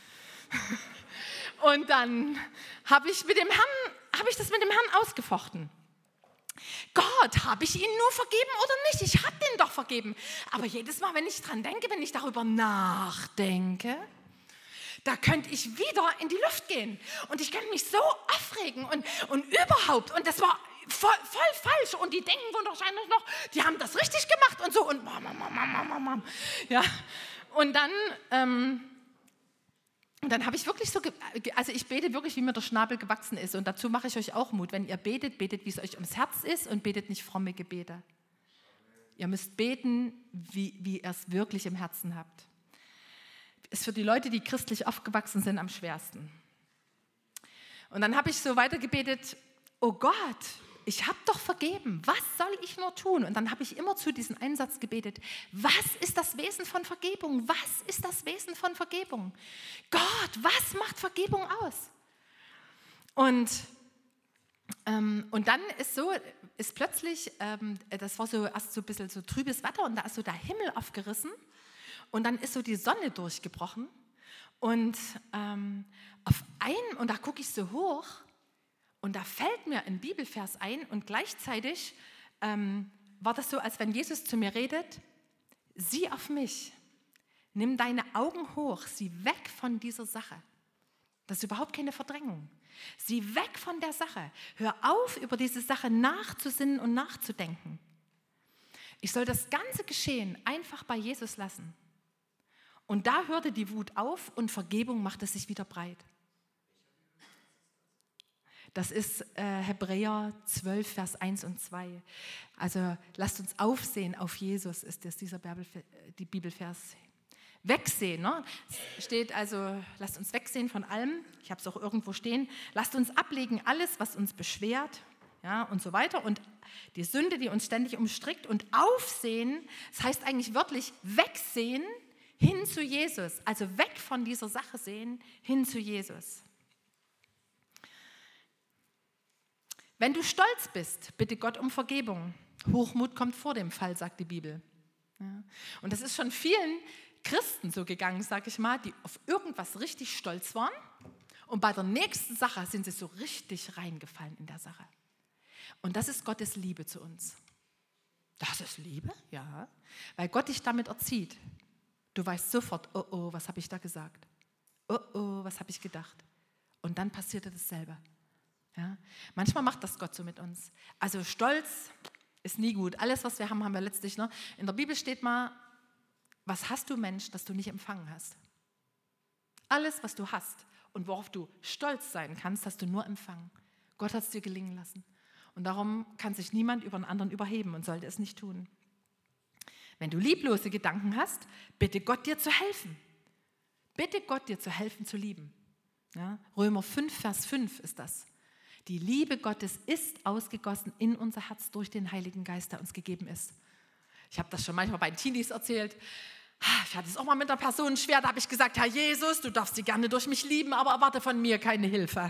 Und dann habe ich, mit dem Herrn, habe ich das mit dem Herrn ausgefochten. Gott, habe ich ihn nur vergeben oder nicht? Ich habe den doch vergeben. Aber jedes Mal, wenn ich dran denke, wenn ich darüber nachdenke, da könnte ich wieder in die Luft gehen. Und ich könnte mich so aufregen und, und überhaupt. Und das war voll, voll falsch. Und die denken wahrscheinlich noch, die haben das richtig gemacht und so. Und mam, mam, mam, mam, mam. Ja. Und dann... Ähm, Und dann habe ich wirklich so, also ich bete wirklich, wie mir der Schnabel gewachsen ist. Und dazu mache ich euch auch Mut. Wenn ihr betet, betet, wie es euch ums Herz ist und betet nicht fromme Gebete. Ihr müsst beten, wie, wie ihr es wirklich im Herzen habt. Ist für die Leute, die christlich aufgewachsen sind, am schwersten. Und dann habe ich so weitergebetet, oh Gott, ich habe doch vergeben, was soll ich nur tun? Und dann habe ich immer zu diesem Einsatz gebetet, was ist das Wesen von Vergebung? Was ist das Wesen von Vergebung? Gott, was macht Vergebung aus? Und, ähm, und dann ist so, ist plötzlich, ähm, das war so erst so ein bisschen so trübes Wetter und da ist so der Himmel aufgerissen und dann ist so die Sonne durchgebrochen und ähm, auf einen, und da gucke ich so hoch, und da fällt mir ein Bibelvers ein und gleichzeitig ähm, war das so, als wenn Jesus zu mir redet, sieh auf mich, nimm deine Augen hoch, sieh weg von dieser Sache. Das ist überhaupt keine Verdrängung. Sieh weg von der Sache. Hör auf, über diese Sache nachzusinnen und nachzudenken. Ich soll das ganze Geschehen einfach bei Jesus lassen. Und da hörte die Wut auf und Vergebung machte sich wieder breit. Das ist äh, Hebräer zwölf, Vers eins und zwei. Also lasst uns aufsehen auf Jesus, ist das dieser Bibel, die Bibelvers. Wegsehen, ne? Steht also, lasst uns wegsehen von allem. Ich habe es auch irgendwo stehen. Lasst uns ablegen alles, was uns beschwert, ja, und so weiter. Und die Sünde, die uns ständig umstrickt. Und aufsehen, das heißt eigentlich wörtlich wegsehen hin zu Jesus. Also weg von dieser Sache sehen, hin zu Jesus. Wenn du stolz bist, bitte Gott um Vergebung. Hochmut kommt vor dem Fall, sagt die Bibel. Ja. Und das ist schon vielen Christen so gegangen, sage ich mal, die auf irgendwas richtig stolz waren und bei der nächsten Sache sind sie so richtig reingefallen in der Sache. Und das ist Gottes Liebe zu uns. Das ist Liebe? Ja. Weil Gott dich damit erzieht. Du weißt sofort, oh oh, was habe ich da gesagt? Oh oh, was habe ich gedacht? Und dann passierte dasselbe. Ja? Manchmal macht das Gott so mit uns. Also Stolz ist nie gut. Alles, was wir haben, haben wir letztlich. Ne? In der Bibel steht mal, was hast du, Mensch, das du nicht empfangen hast? Alles, was du hast und worauf du stolz sein kannst, hast du nur empfangen. Gott hat es dir gelingen lassen. Und darum kann sich niemand über einen anderen überheben und sollte es nicht tun. Wenn du lieblose Gedanken hast, bitte Gott dir zu helfen. Bitte Gott dir zu helfen, zu lieben. Ja? Römer fünf, Vers fünf ist das. Die Liebe Gottes ist ausgegossen in unser Herz durch den Heiligen Geist, der uns gegeben ist. Ich habe das schon manchmal bei den Teenies erzählt. Ich hatte es auch mal mit einer Person schwer, da habe ich gesagt, Herr Jesus, du darfst sie gerne durch mich lieben, aber erwarte von mir keine Hilfe.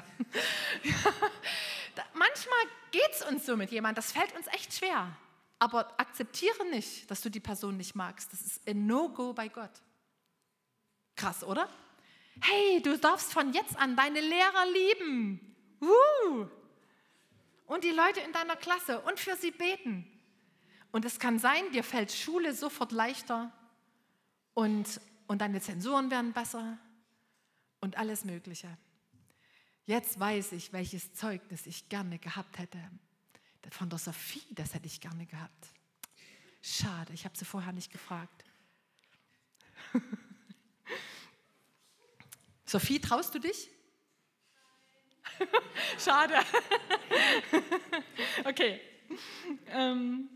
Manchmal geht es uns so mit jemandem, das fällt uns echt schwer. Aber akzeptiere nicht, dass du die Person nicht magst. Das ist ein No-Go bei Gott. Krass, oder? Hey, du darfst von jetzt an deine Lehrer lieben. Uh. Und die Leute in deiner Klasse und für sie beten. Und es kann sein, dir fällt Schule sofort leichter und, und deine Zensuren werden besser und alles Mögliche. Jetzt weiß ich, welches Zeugnis ich gerne gehabt hätte. Von der Sophie, das hätte ich gerne gehabt. Schade, ich habe sie vorher nicht gefragt. Sophie, traust du dich? Schade. Okay. Ähm.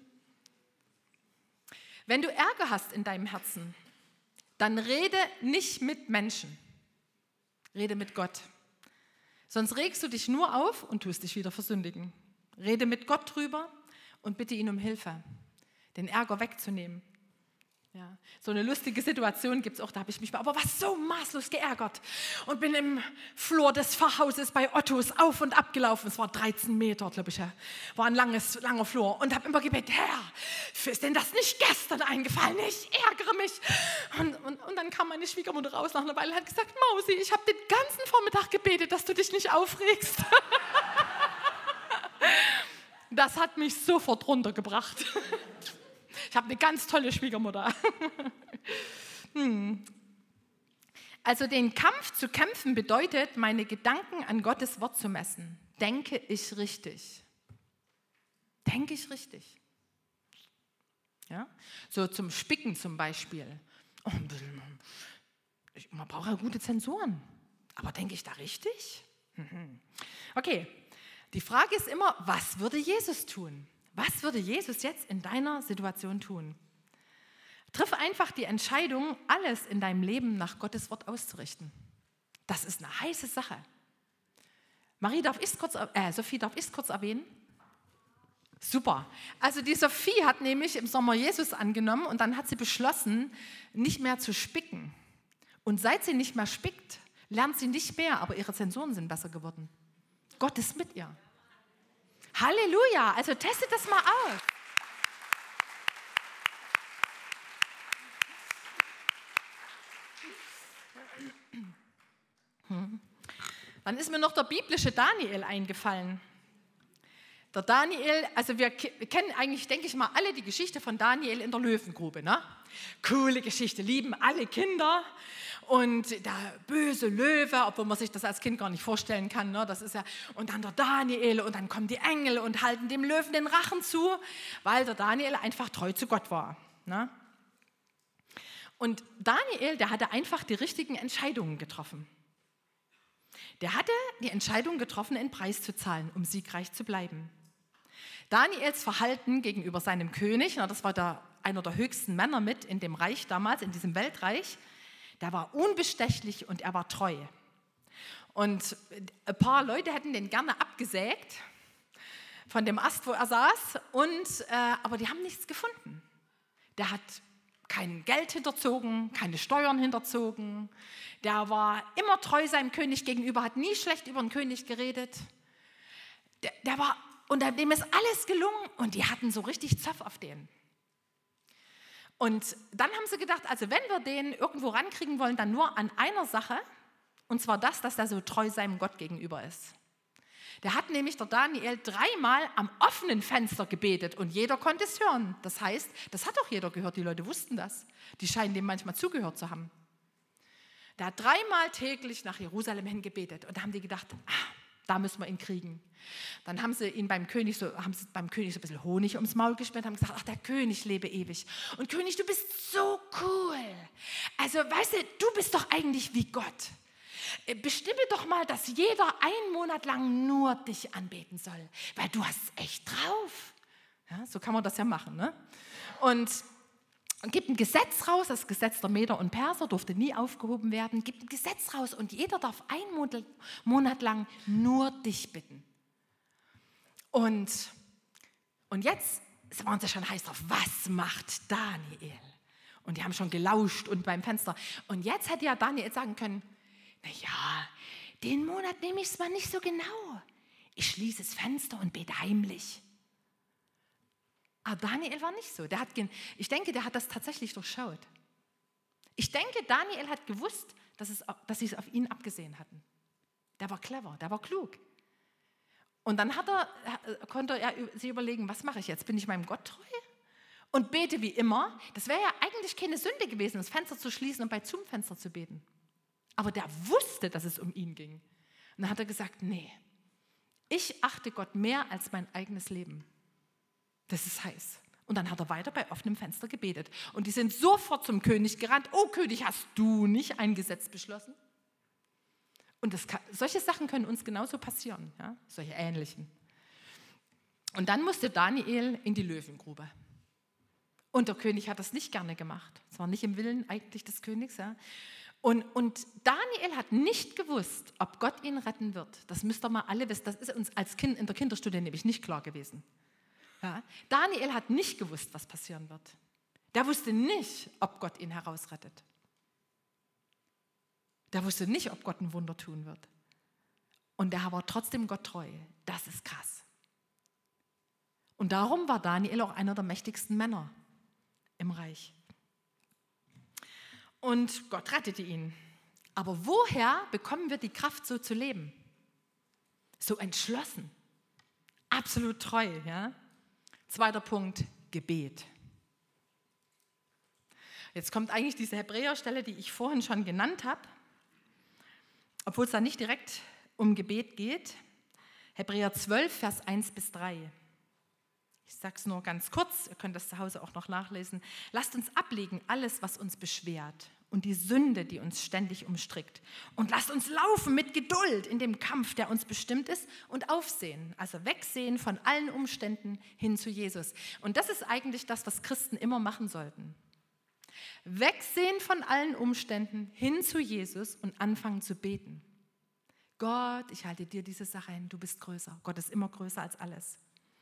Wenn du Ärger hast in deinem Herzen, dann rede nicht mit Menschen. Rede mit Gott. Sonst regst du dich nur auf und tust dich wieder versündigen. Rede mit Gott drüber und bitte ihn um Hilfe, den Ärger wegzunehmen. Ja, so eine lustige Situation gibt es auch, da habe ich mich aber was so maßlos geärgert und bin im Flur des Pfarrhauses bei Ottos auf und ab gelaufen. Es war dreizehn Meter, glaube ich, war ein langes, langer Flur und habe immer gebetet, Herr, ist denn das nicht gestern eingefallen? Ich ärgere mich. Und, und, und dann kam meine Schwiegermutter raus nach einer Weile und hat gesagt, Mausi, ich habe den ganzen Vormittag gebetet, dass du dich nicht aufregst. Das hat mich sofort runtergebracht. Ich habe eine ganz tolle Schwiegermutter. hm. Also den Kampf zu kämpfen bedeutet, meine Gedanken an Gottes Wort zu messen. Denke ich richtig? Denke ich richtig? Ja? So zum Spicken zum Beispiel. Oh, man braucht ja gute Zensuren. Aber denke ich da richtig? Okay, die Frage ist immer, was würde Jesus tun? Was würde Jesus jetzt in deiner Situation tun? Triff einfach die Entscheidung, alles in deinem Leben nach Gottes Wort auszurichten. Das ist eine heiße Sache. Marie, darf ich kurz, äh, Sophie, darf ich es kurz erwähnen? Super. Also die Sophie hat nämlich im Sommer Jesus angenommen und dann hat sie beschlossen, nicht mehr zu spicken. Und seit sie nicht mehr spickt, lernt sie nicht mehr, aber ihre Zensuren sind besser geworden. Gott ist mit ihr. Halleluja, also testet das mal aus. Hm. Dann ist mir noch der biblische Daniel eingefallen. Der Daniel, also wir kennen eigentlich, denke ich mal, alle die Geschichte von Daniel in der Löwengrube. Ne? Coole Geschichte, lieben alle Kinder. Und der böse Löwe, obwohl man sich das als Kind gar nicht vorstellen kann, ne? Das ist ja, und dann der Daniel und dann kommen die Engel und halten dem Löwen den Rachen zu, weil der Daniel einfach treu zu Gott war. Ne? Und Daniel, der hatte einfach die richtigen Entscheidungen getroffen. Der hatte die Entscheidung getroffen, den Preis zu zahlen, um siegreich zu bleiben. Daniels Verhalten gegenüber seinem König, na, das war der, einer der höchsten Männer mit in dem Reich damals, in diesem Weltreich, der war unbestechlich und er war treu. Und ein paar Leute hätten den gerne abgesägt von dem Ast, wo er saß, und, äh, aber die haben nichts gefunden. Der hat kein Geld hinterzogen, keine Steuern hinterzogen. Der war immer treu seinem König gegenüber, hat nie schlecht über den König geredet. Der, der war, und dem ist alles gelungen und die hatten so richtig Zoff auf den. Und dann haben sie gedacht, also wenn wir den irgendwo rankriegen wollen, dann nur an einer Sache, und zwar das, dass er so treu seinem Gott gegenüber ist. Der hat nämlich, der Daniel, dreimal am offenen Fenster gebetet und jeder konnte es hören. Das heißt, das hat auch jeder gehört, die Leute wussten das. Die scheinen dem manchmal zugehört zu haben. Der hat dreimal täglich nach Jerusalem hingebetet und da haben die gedacht, ah, da müssen wir ihn kriegen. Dann haben sie ihn beim König so, haben sie beim König so ein bisschen Honig ums Maul geschmiert, haben gesagt, ach, der König lebe ewig. Und König, du bist so cool. Also, weißt du, du bist doch eigentlich wie Gott. Bestimme doch mal, dass jeder einen Monat lang nur dich anbeten soll, weil du hast es echt drauf. Ja, so kann man das ja machen. Ne? Und, und gibt ein Gesetz raus, das Gesetz der Meder und Perser durfte nie aufgehoben werden, gibt ein Gesetz raus und jeder darf einen Monat, Monat lang nur dich bitten. Und, und jetzt waren sie schon heiß drauf, was macht Daniel? Und die haben schon gelauscht und beim Fenster. Und jetzt hätte ja Daniel sagen können, naja, den Monat nehme ich es mal nicht so genau. Ich schließe das Fenster und bete heimlich. Aber Daniel war nicht so. Der hat, ich denke, der hat das tatsächlich durchschaut. Ich denke, Daniel hat gewusst, dass, es, dass sie es auf ihn abgesehen hatten. Der war clever, der war klug. Und dann hat er, konnte er sich überlegen, was mache ich jetzt? Bin ich meinem Gott treu? Und bete wie immer. Das wäre ja eigentlich keine Sünde gewesen, das Fenster zu schließen und bei Zoom-Fenster zu beten. Aber der wusste, dass es um ihn ging. Und dann hat er gesagt, nee, ich achte Gott mehr als mein eigenes Leben. Das ist heiß. Und dann hat er weiter bei offenem Fenster gebetet. Und die sind sofort zum König gerannt. Oh König, hast du nicht ein Gesetz beschlossen? Und das kann, solche Sachen können uns genauso passieren, ja? Solche ähnlichen. Und dann musste Daniel in die Löwengrube. Und der König hat das nicht gerne gemacht. Es war nicht im Willen eigentlich des Königs. Ja? Und, und Daniel hat nicht gewusst, ob Gott ihn retten wird. Das müsst ihr mal alle wissen. Das ist uns als Kind in der Kinderstunde nämlich nicht klar gewesen. Ja? Daniel hat nicht gewusst, was passieren wird. Der wusste nicht, ob Gott ihn herausrettet. Der wusste nicht, ob Gott ein Wunder tun wird. Und der war trotzdem Gott treu. Das ist krass. Und darum war Daniel auch einer der mächtigsten Männer im Reich. Und Gott rettete ihn. Aber woher bekommen wir die Kraft, so zu leben? So entschlossen, absolut treu. Ja? Zweiter Punkt, Gebet. Jetzt kommt eigentlich diese Hebräerstelle, die ich vorhin schon genannt habe, obwohl es da nicht direkt um Gebet geht. Hebräer zwölf, Vers eins bis drei. Ich sage es nur ganz kurz, ihr könnt das zu Hause auch noch nachlesen. Lasst uns ablegen alles, was uns beschwert und die Sünde, die uns ständig umstrickt. Und lasst uns laufen mit Geduld in dem Kampf, der uns bestimmt ist, und aufsehen, also wegsehen von allen Umständen hin zu Jesus. Und das ist eigentlich das, was Christen immer machen sollten. Wegsehen von allen Umständen hin zu Jesus und anfangen zu beten. Gott, ich halte dir diese Sache hin, du bist größer. Gott ist immer größer als alles.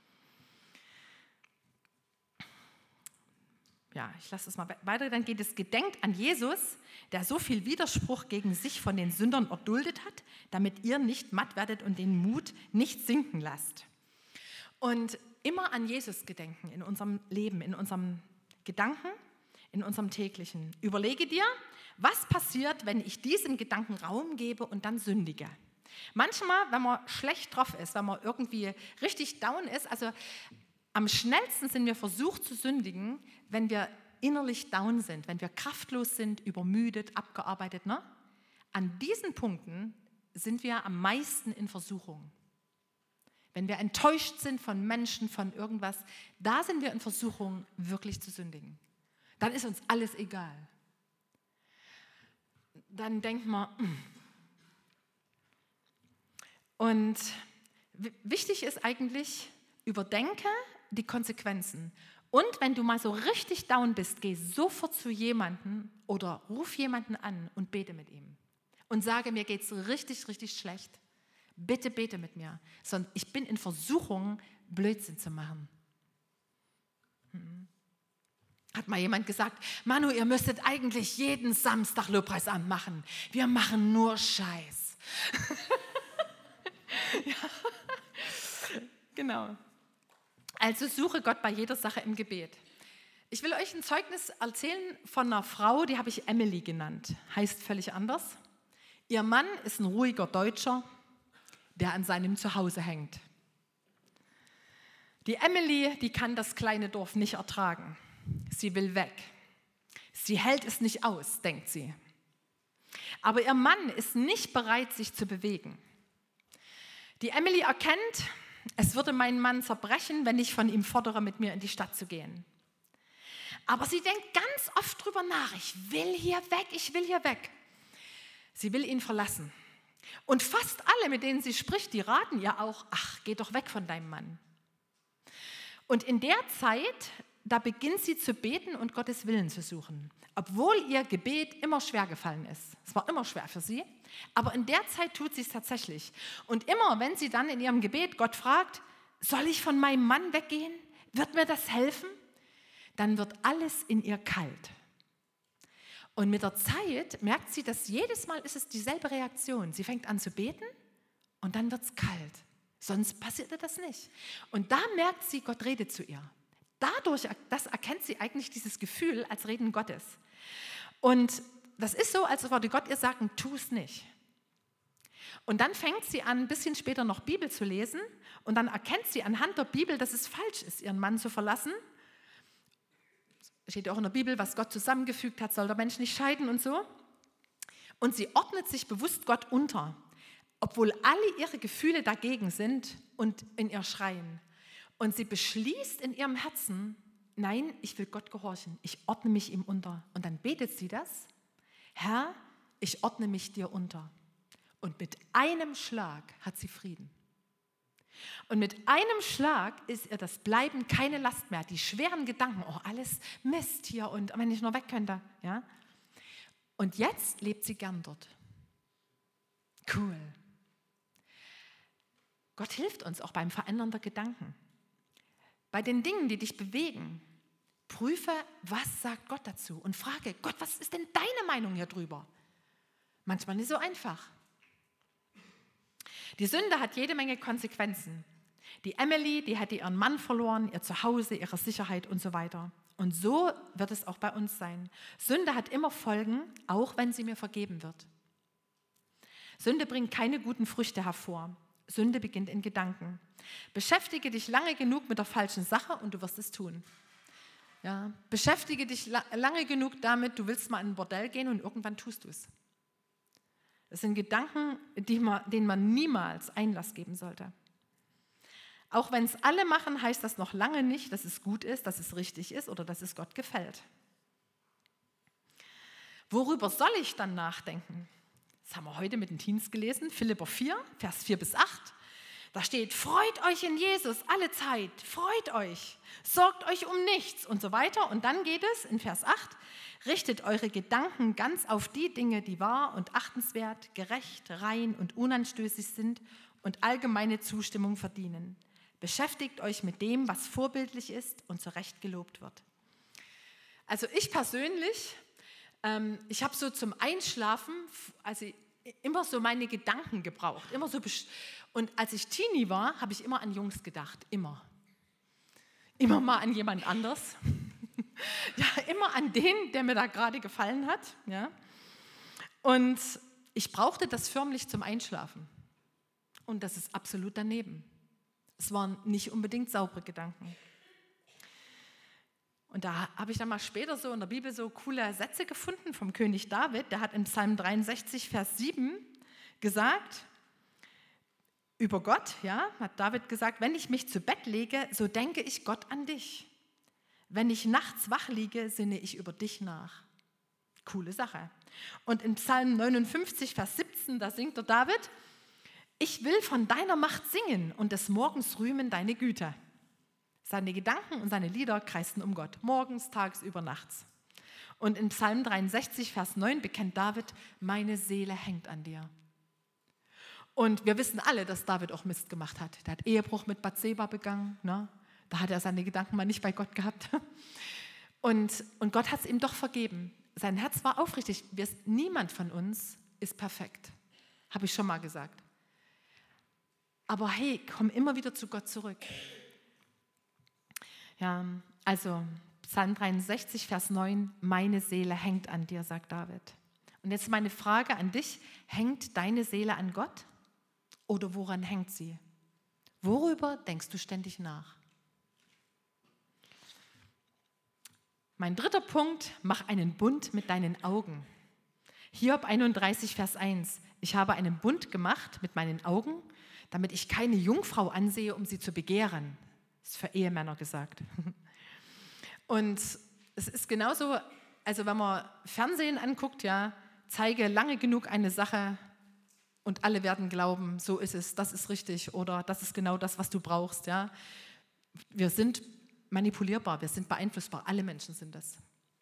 Ja, ich lasse es mal weiter. Dann geht es, gedenkt an Jesus, der so viel Widerspruch gegen sich von den Sündern erduldet hat, damit ihr nicht matt werdet und den Mut nicht sinken lasst. Und immer an Jesus gedenken in unserem Leben, in unserem Gedanken, in unserem täglichen. Überlege dir, was passiert, wenn ich diesem Gedanken Raum gebe und dann sündige. Manchmal, wenn man schlecht drauf ist, wenn man irgendwie richtig down ist, also am schnellsten sind wir versucht zu sündigen, wenn wir innerlich down sind, wenn wir kraftlos sind, übermüdet, abgearbeitet. Ne? An diesen Punkten sind wir am meisten in Versuchung. Wenn wir enttäuscht sind von Menschen, von irgendwas, da sind wir in Versuchung, wirklich zu sündigen. Dann ist uns alles egal. Dann denkt man, mm. Und wichtig ist eigentlich, überdenke die Konsequenzen. Und wenn du mal so richtig down bist, geh sofort zu jemandem oder ruf jemanden an und bete mit ihm. Und sage, mir geht es richtig, richtig schlecht. Bitte bete mit mir. Sondern ich bin in Versuchung, Blödsinn zu machen. Hat mal jemand gesagt, Manu, ihr müsstet eigentlich jeden Samstag Lobpreisamt machen. Wir machen nur Scheiß. Ja. Genau. Also suche Gott bei jeder Sache im Gebet. Ich will euch ein Zeugnis erzählen von einer Frau, die habe ich Emily genannt. Heißt völlig anders. Ihr Mann ist ein ruhiger Deutscher, der an seinem Zuhause hängt. Die Emily, die kann das kleine Dorf nicht ertragen. Sie will weg. Sie hält es nicht aus, denkt sie. Aber ihr Mann ist nicht bereit, sich zu bewegen. Die Emily erkennt, es würde meinen Mann zerbrechen, wenn ich von ihm fordere, mit mir in die Stadt zu gehen. Aber sie denkt ganz oft drüber nach. Ich will hier weg, ich will hier weg. Sie will ihn verlassen. Und fast alle, mit denen sie spricht, die raten ihr auch, ach, geh doch weg von deinem Mann. Und in der Zeit, da beginnt sie zu beten und Gottes Willen zu suchen. Obwohl ihr Gebet immer schwer gefallen ist. Es war immer schwer für sie. Aber in der Zeit tut sie es tatsächlich. Und immer, wenn sie dann in ihrem Gebet Gott fragt, soll ich von meinem Mann weggehen? Wird mir das helfen? Dann wird alles in ihr kalt. Und mit der Zeit merkt sie, dass jedes Mal ist es dieselbe Reaktion. Sie fängt an zu beten und dann wird es kalt. Sonst passierte das nicht. Und da merkt sie, Gott redet zu ihr. Dadurch, das erkennt sie eigentlich dieses Gefühl als Reden Gottes. Und das ist so, als würde Gott ihr sagen, tu es nicht. Und dann fängt sie an, ein bisschen später noch Bibel zu lesen und dann erkennt sie anhand der Bibel, dass es falsch ist, ihren Mann zu verlassen. Steht ja auch in der Bibel, was Gott zusammengefügt hat, soll der Mensch nicht scheiden und so. Und sie ordnet sich bewusst Gott unter, obwohl alle ihre Gefühle dagegen sind und in ihr schreien. Und sie beschließt in ihrem Herzen, nein, ich will Gott gehorchen, ich ordne mich ihm unter. Und dann betet sie das, Herr, ich ordne mich dir unter. Und mit einem Schlag hat sie Frieden. Und mit einem Schlag ist ihr das Bleiben keine Last mehr. Die schweren Gedanken, oh, alles Mist hier und wenn ich nur weg könnte. Ja? Und jetzt lebt sie gern dort. Cool. Gott hilft uns auch beim Verändern der Gedanken. Bei den Dingen, die dich bewegen, prüfe, was sagt Gott dazu und frage, Gott, was ist denn deine Meinung hier drüber? Manchmal nicht so einfach. Die Sünde hat jede Menge Konsequenzen. Die Emily, die hätte ihren Mann verloren, ihr Zuhause, ihre Sicherheit und so weiter. Und so wird es auch bei uns sein. Sünde hat immer Folgen, auch wenn sie mir vergeben wird. Sünde bringt keine guten Früchte hervor. Sünde beginnt in Gedanken. Beschäftige dich lange genug mit der falschen Sache und du wirst es tun. Ja, beschäftige dich la- lange genug damit, du willst mal in ein Bordell gehen und irgendwann tust du es. Das sind Gedanken, die man, denen man niemals Einlass geben sollte. Auch wenn es alle machen, heißt das noch lange nicht, dass es gut ist, dass es richtig ist oder dass es Gott gefällt. Worüber soll ich dann nachdenken? Das haben wir heute mit den Teens gelesen, Philipper vier, Vers vier bis acht. Da steht, freut euch in Jesus alle Zeit, freut euch, sorgt euch um nichts und so weiter. Und dann geht es in Vers acht, richtet eure Gedanken ganz auf die Dinge, die wahr und achtenswert, gerecht, rein und unanstößig sind und allgemeine Zustimmung verdienen. Beschäftigt euch mit dem, was vorbildlich ist und zu Recht gelobt wird. Also ich persönlich, ähm, ich habe so zum Einschlafen, also immer so meine Gedanken gebraucht. Immer so best- und als ich Teenie war, habe ich immer an Jungs gedacht, immer. Immer mal an jemand anders. Ja, immer an den, der mir da gerade gefallen hat. Ja. Und ich brauchte das förmlich zum Einschlafen. Und das ist absolut daneben. Es waren nicht unbedingt saubere Gedanken. Und da habe ich dann mal später so in der Bibel so coole Sätze gefunden vom König David. Der hat in Psalm dreiundsechzig, Vers sieben gesagt, über Gott, ja, hat David gesagt, wenn ich mich zu Bett lege, so denke ich Gott an dich. Wenn ich nachts wach liege, sinne ich über dich nach. Coole Sache. Und in Psalm neunundfünfzig, Vers siebzehn, da singt der David, ich will von deiner Macht singen und des Morgens rühmen deine Güte. Seine Gedanken und seine Lieder kreisten um Gott, morgens, tagsüber, nachts. Und in Psalm dreiundsechzig, Vers neun bekennt David, meine Seele hängt an dir. Und wir wissen alle, dass David auch Mist gemacht hat. Der hat Ehebruch mit Bathseba begangen, ne? Da hat er seine Gedanken mal nicht bei Gott gehabt. Und, und Gott hat es ihm doch vergeben. Sein Herz war aufrichtig. Wir, niemand von uns ist perfekt, habe ich schon mal gesagt. Aber hey, komm immer wieder zu Gott zurück. Ja, also Psalm dreiundsechzig, Vers neun, meine Seele hängt an dir, sagt David. Und jetzt meine Frage an dich, hängt deine Seele an Gott oder woran hängt sie? Worüber denkst du ständig nach? Mein dritter Punkt, mach einen Bund mit deinen Augen. Hiob einunddreißig, Vers eins, ich habe einen Bund gemacht mit meinen Augen, damit ich keine Jungfrau ansehe, um sie zu begehren. Das ist für Ehemänner gesagt. Und es ist genauso, also wenn man Fernsehen anguckt, ja, zeige lange genug eine Sache und alle werden glauben, so ist es, das ist richtig oder das ist genau das, was du brauchst. Ja. Wir sind manipulierbar, wir sind beeinflussbar, alle Menschen sind das.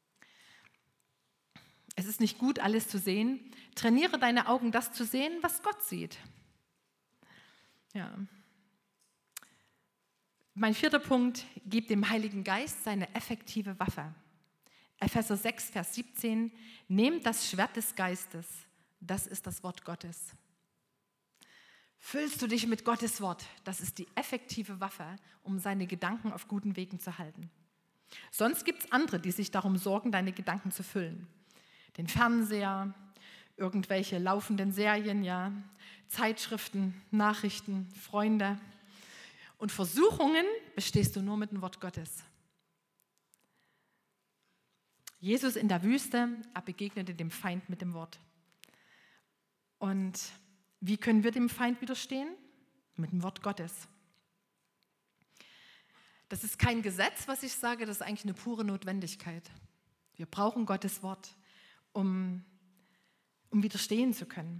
Es ist nicht gut, alles zu sehen. Trainiere deine Augen, das zu sehen, was Gott sieht. Ja. Mein vierter Punkt, gib dem Heiligen Geist seine effektive Waffe. Epheser sechs, Vers siebzehn, nehmt das Schwert des Geistes, das ist das Wort Gottes. Füllst du dich mit Gottes Wort, das ist die effektive Waffe, um seine Gedanken auf guten Wegen zu halten. Sonst gibt es andere, die sich darum sorgen, deine Gedanken zu füllen. Den Fernseher, irgendwelche laufenden Serien, ja, Zeitschriften, Nachrichten, Freunde. Und Versuchungen bestehst du nur mit dem Wort Gottes. Jesus in der Wüste, er begegnete dem Feind mit dem Wort. Und wie können wir dem Feind widerstehen? Mit dem Wort Gottes. Das ist kein Gesetz, was ich sage, das ist eigentlich eine pure Notwendigkeit. Wir brauchen Gottes Wort, um, um widerstehen zu können.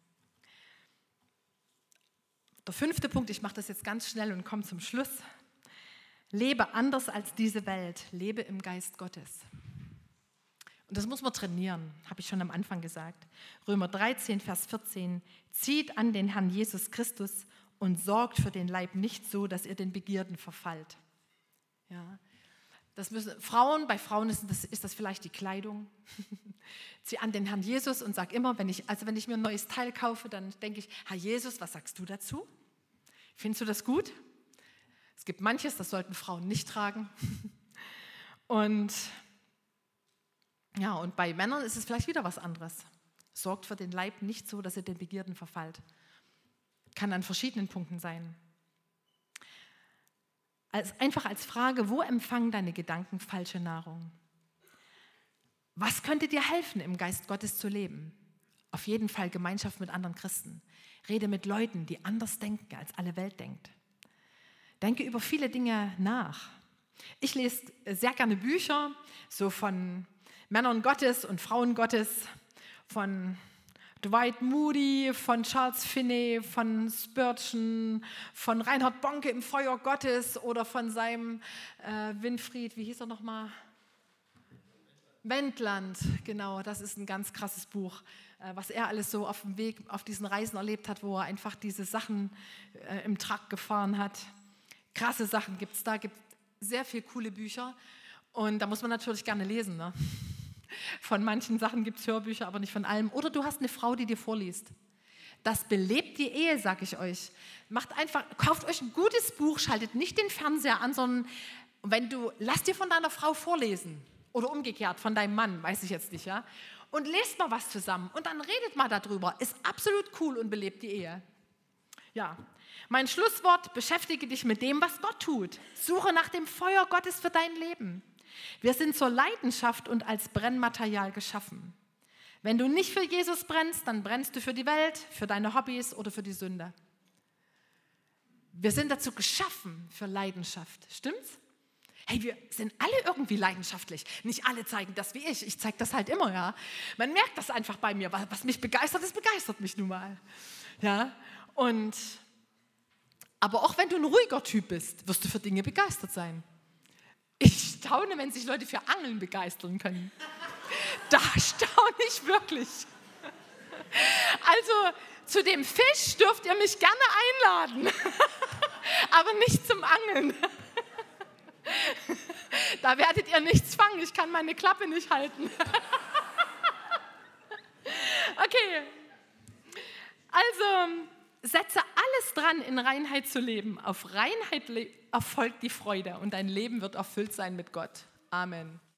Der fünfte Punkt, ich mache das jetzt ganz schnell und komme zum Schluss. Lebe anders als diese Welt, lebe im Geist Gottes. Und das muss man trainieren, habe ich schon am Anfang gesagt. Römer dreizehn, Vers vierzehn, zieht an den Herrn Jesus Christus und sorgt für den Leib nicht so, dass ihr den Begierden verfallt. Ja, das müssen, Frauen, bei Frauen ist das, ist das vielleicht die Kleidung. Zieh an den Herrn Jesus und sag immer, wenn ich, also wenn ich mir ein neues Teil kaufe, dann denke ich, Herr Jesus, was sagst du dazu? Findest du das gut? Es gibt manches, das sollten Frauen nicht tragen. Und ja, und bei Männern ist es vielleicht wieder was anderes. Sorgt für den Leib nicht so, dass ihr den Begierden verfallt. Kann an verschiedenen Punkten sein. Als, einfach als Frage, wo empfangen deine Gedanken falsche Nahrung? Was könnte dir helfen, im Geist Gottes zu leben? Auf jeden Fall Gemeinschaft mit anderen Christen. Rede mit Leuten, die anders denken, als alle Welt denkt. Denke über viele Dinge nach. Ich lese sehr gerne Bücher, so von Männern Gottes und Frauen Gottes, von Dwight Moody, von Charles Finney, von Spurgeon, von Reinhard Bonke im Feuer Gottes oder von seinem äh, Winfried, wie hieß er nochmal? Wendland, genau, das ist ein ganz krasses Buch, äh, was er alles so auf dem Weg, auf diesen Reisen erlebt hat, wo er einfach diese Sachen äh, im Truck gefahren hat. Krasse Sachen gibt es da, gibt sehr viele coole Bücher und da muss man natürlich gerne lesen, ne? Von manchen Sachen gibt es Hörbücher, aber nicht von allem. Oder du hast eine Frau, die dir vorliest. Das belebt die Ehe, sage ich euch. Macht einfach, kauft euch ein gutes Buch, schaltet nicht den Fernseher an, sondern wenn du, lass dir von deiner Frau vorlesen. Oder umgekehrt, von deinem Mann, weiß ich jetzt nicht, ja. Und lest mal was zusammen und dann redet mal darüber. Ist absolut cool und belebt die Ehe. Ja, mein Schlusswort, beschäftige dich mit dem, was Gott tut. Suche nach dem Feuer Gottes für dein Leben. Wir sind zur Leidenschaft und als Brennmaterial geschaffen. Wenn du nicht für Jesus brennst, dann brennst du für die Welt, für deine Hobbys oder für die Sünde. Wir sind dazu geschaffen für Leidenschaft. Stimmt's? Hey, wir sind alle irgendwie leidenschaftlich. Nicht alle zeigen das wie ich. Ich zeige das halt immer, ja. Man merkt das einfach bei mir. Was mich begeistert, das begeistert mich nun mal. Ja, und, aber auch wenn du ein ruhiger Typ bist, wirst du für Dinge begeistert sein. Ich staune, wenn sich Leute für Angeln begeistern können. Da staune ich wirklich. Also zu dem Fisch dürft ihr mich gerne einladen, aber nicht zum Angeln. Da werdet ihr nichts fangen, ich kann meine Klappe nicht halten. Okay, also setze alles dran, in Reinheit zu leben. Auf Reinheit le- erfolgt die Freude und dein Leben wird erfüllt sein mit Gott. Amen.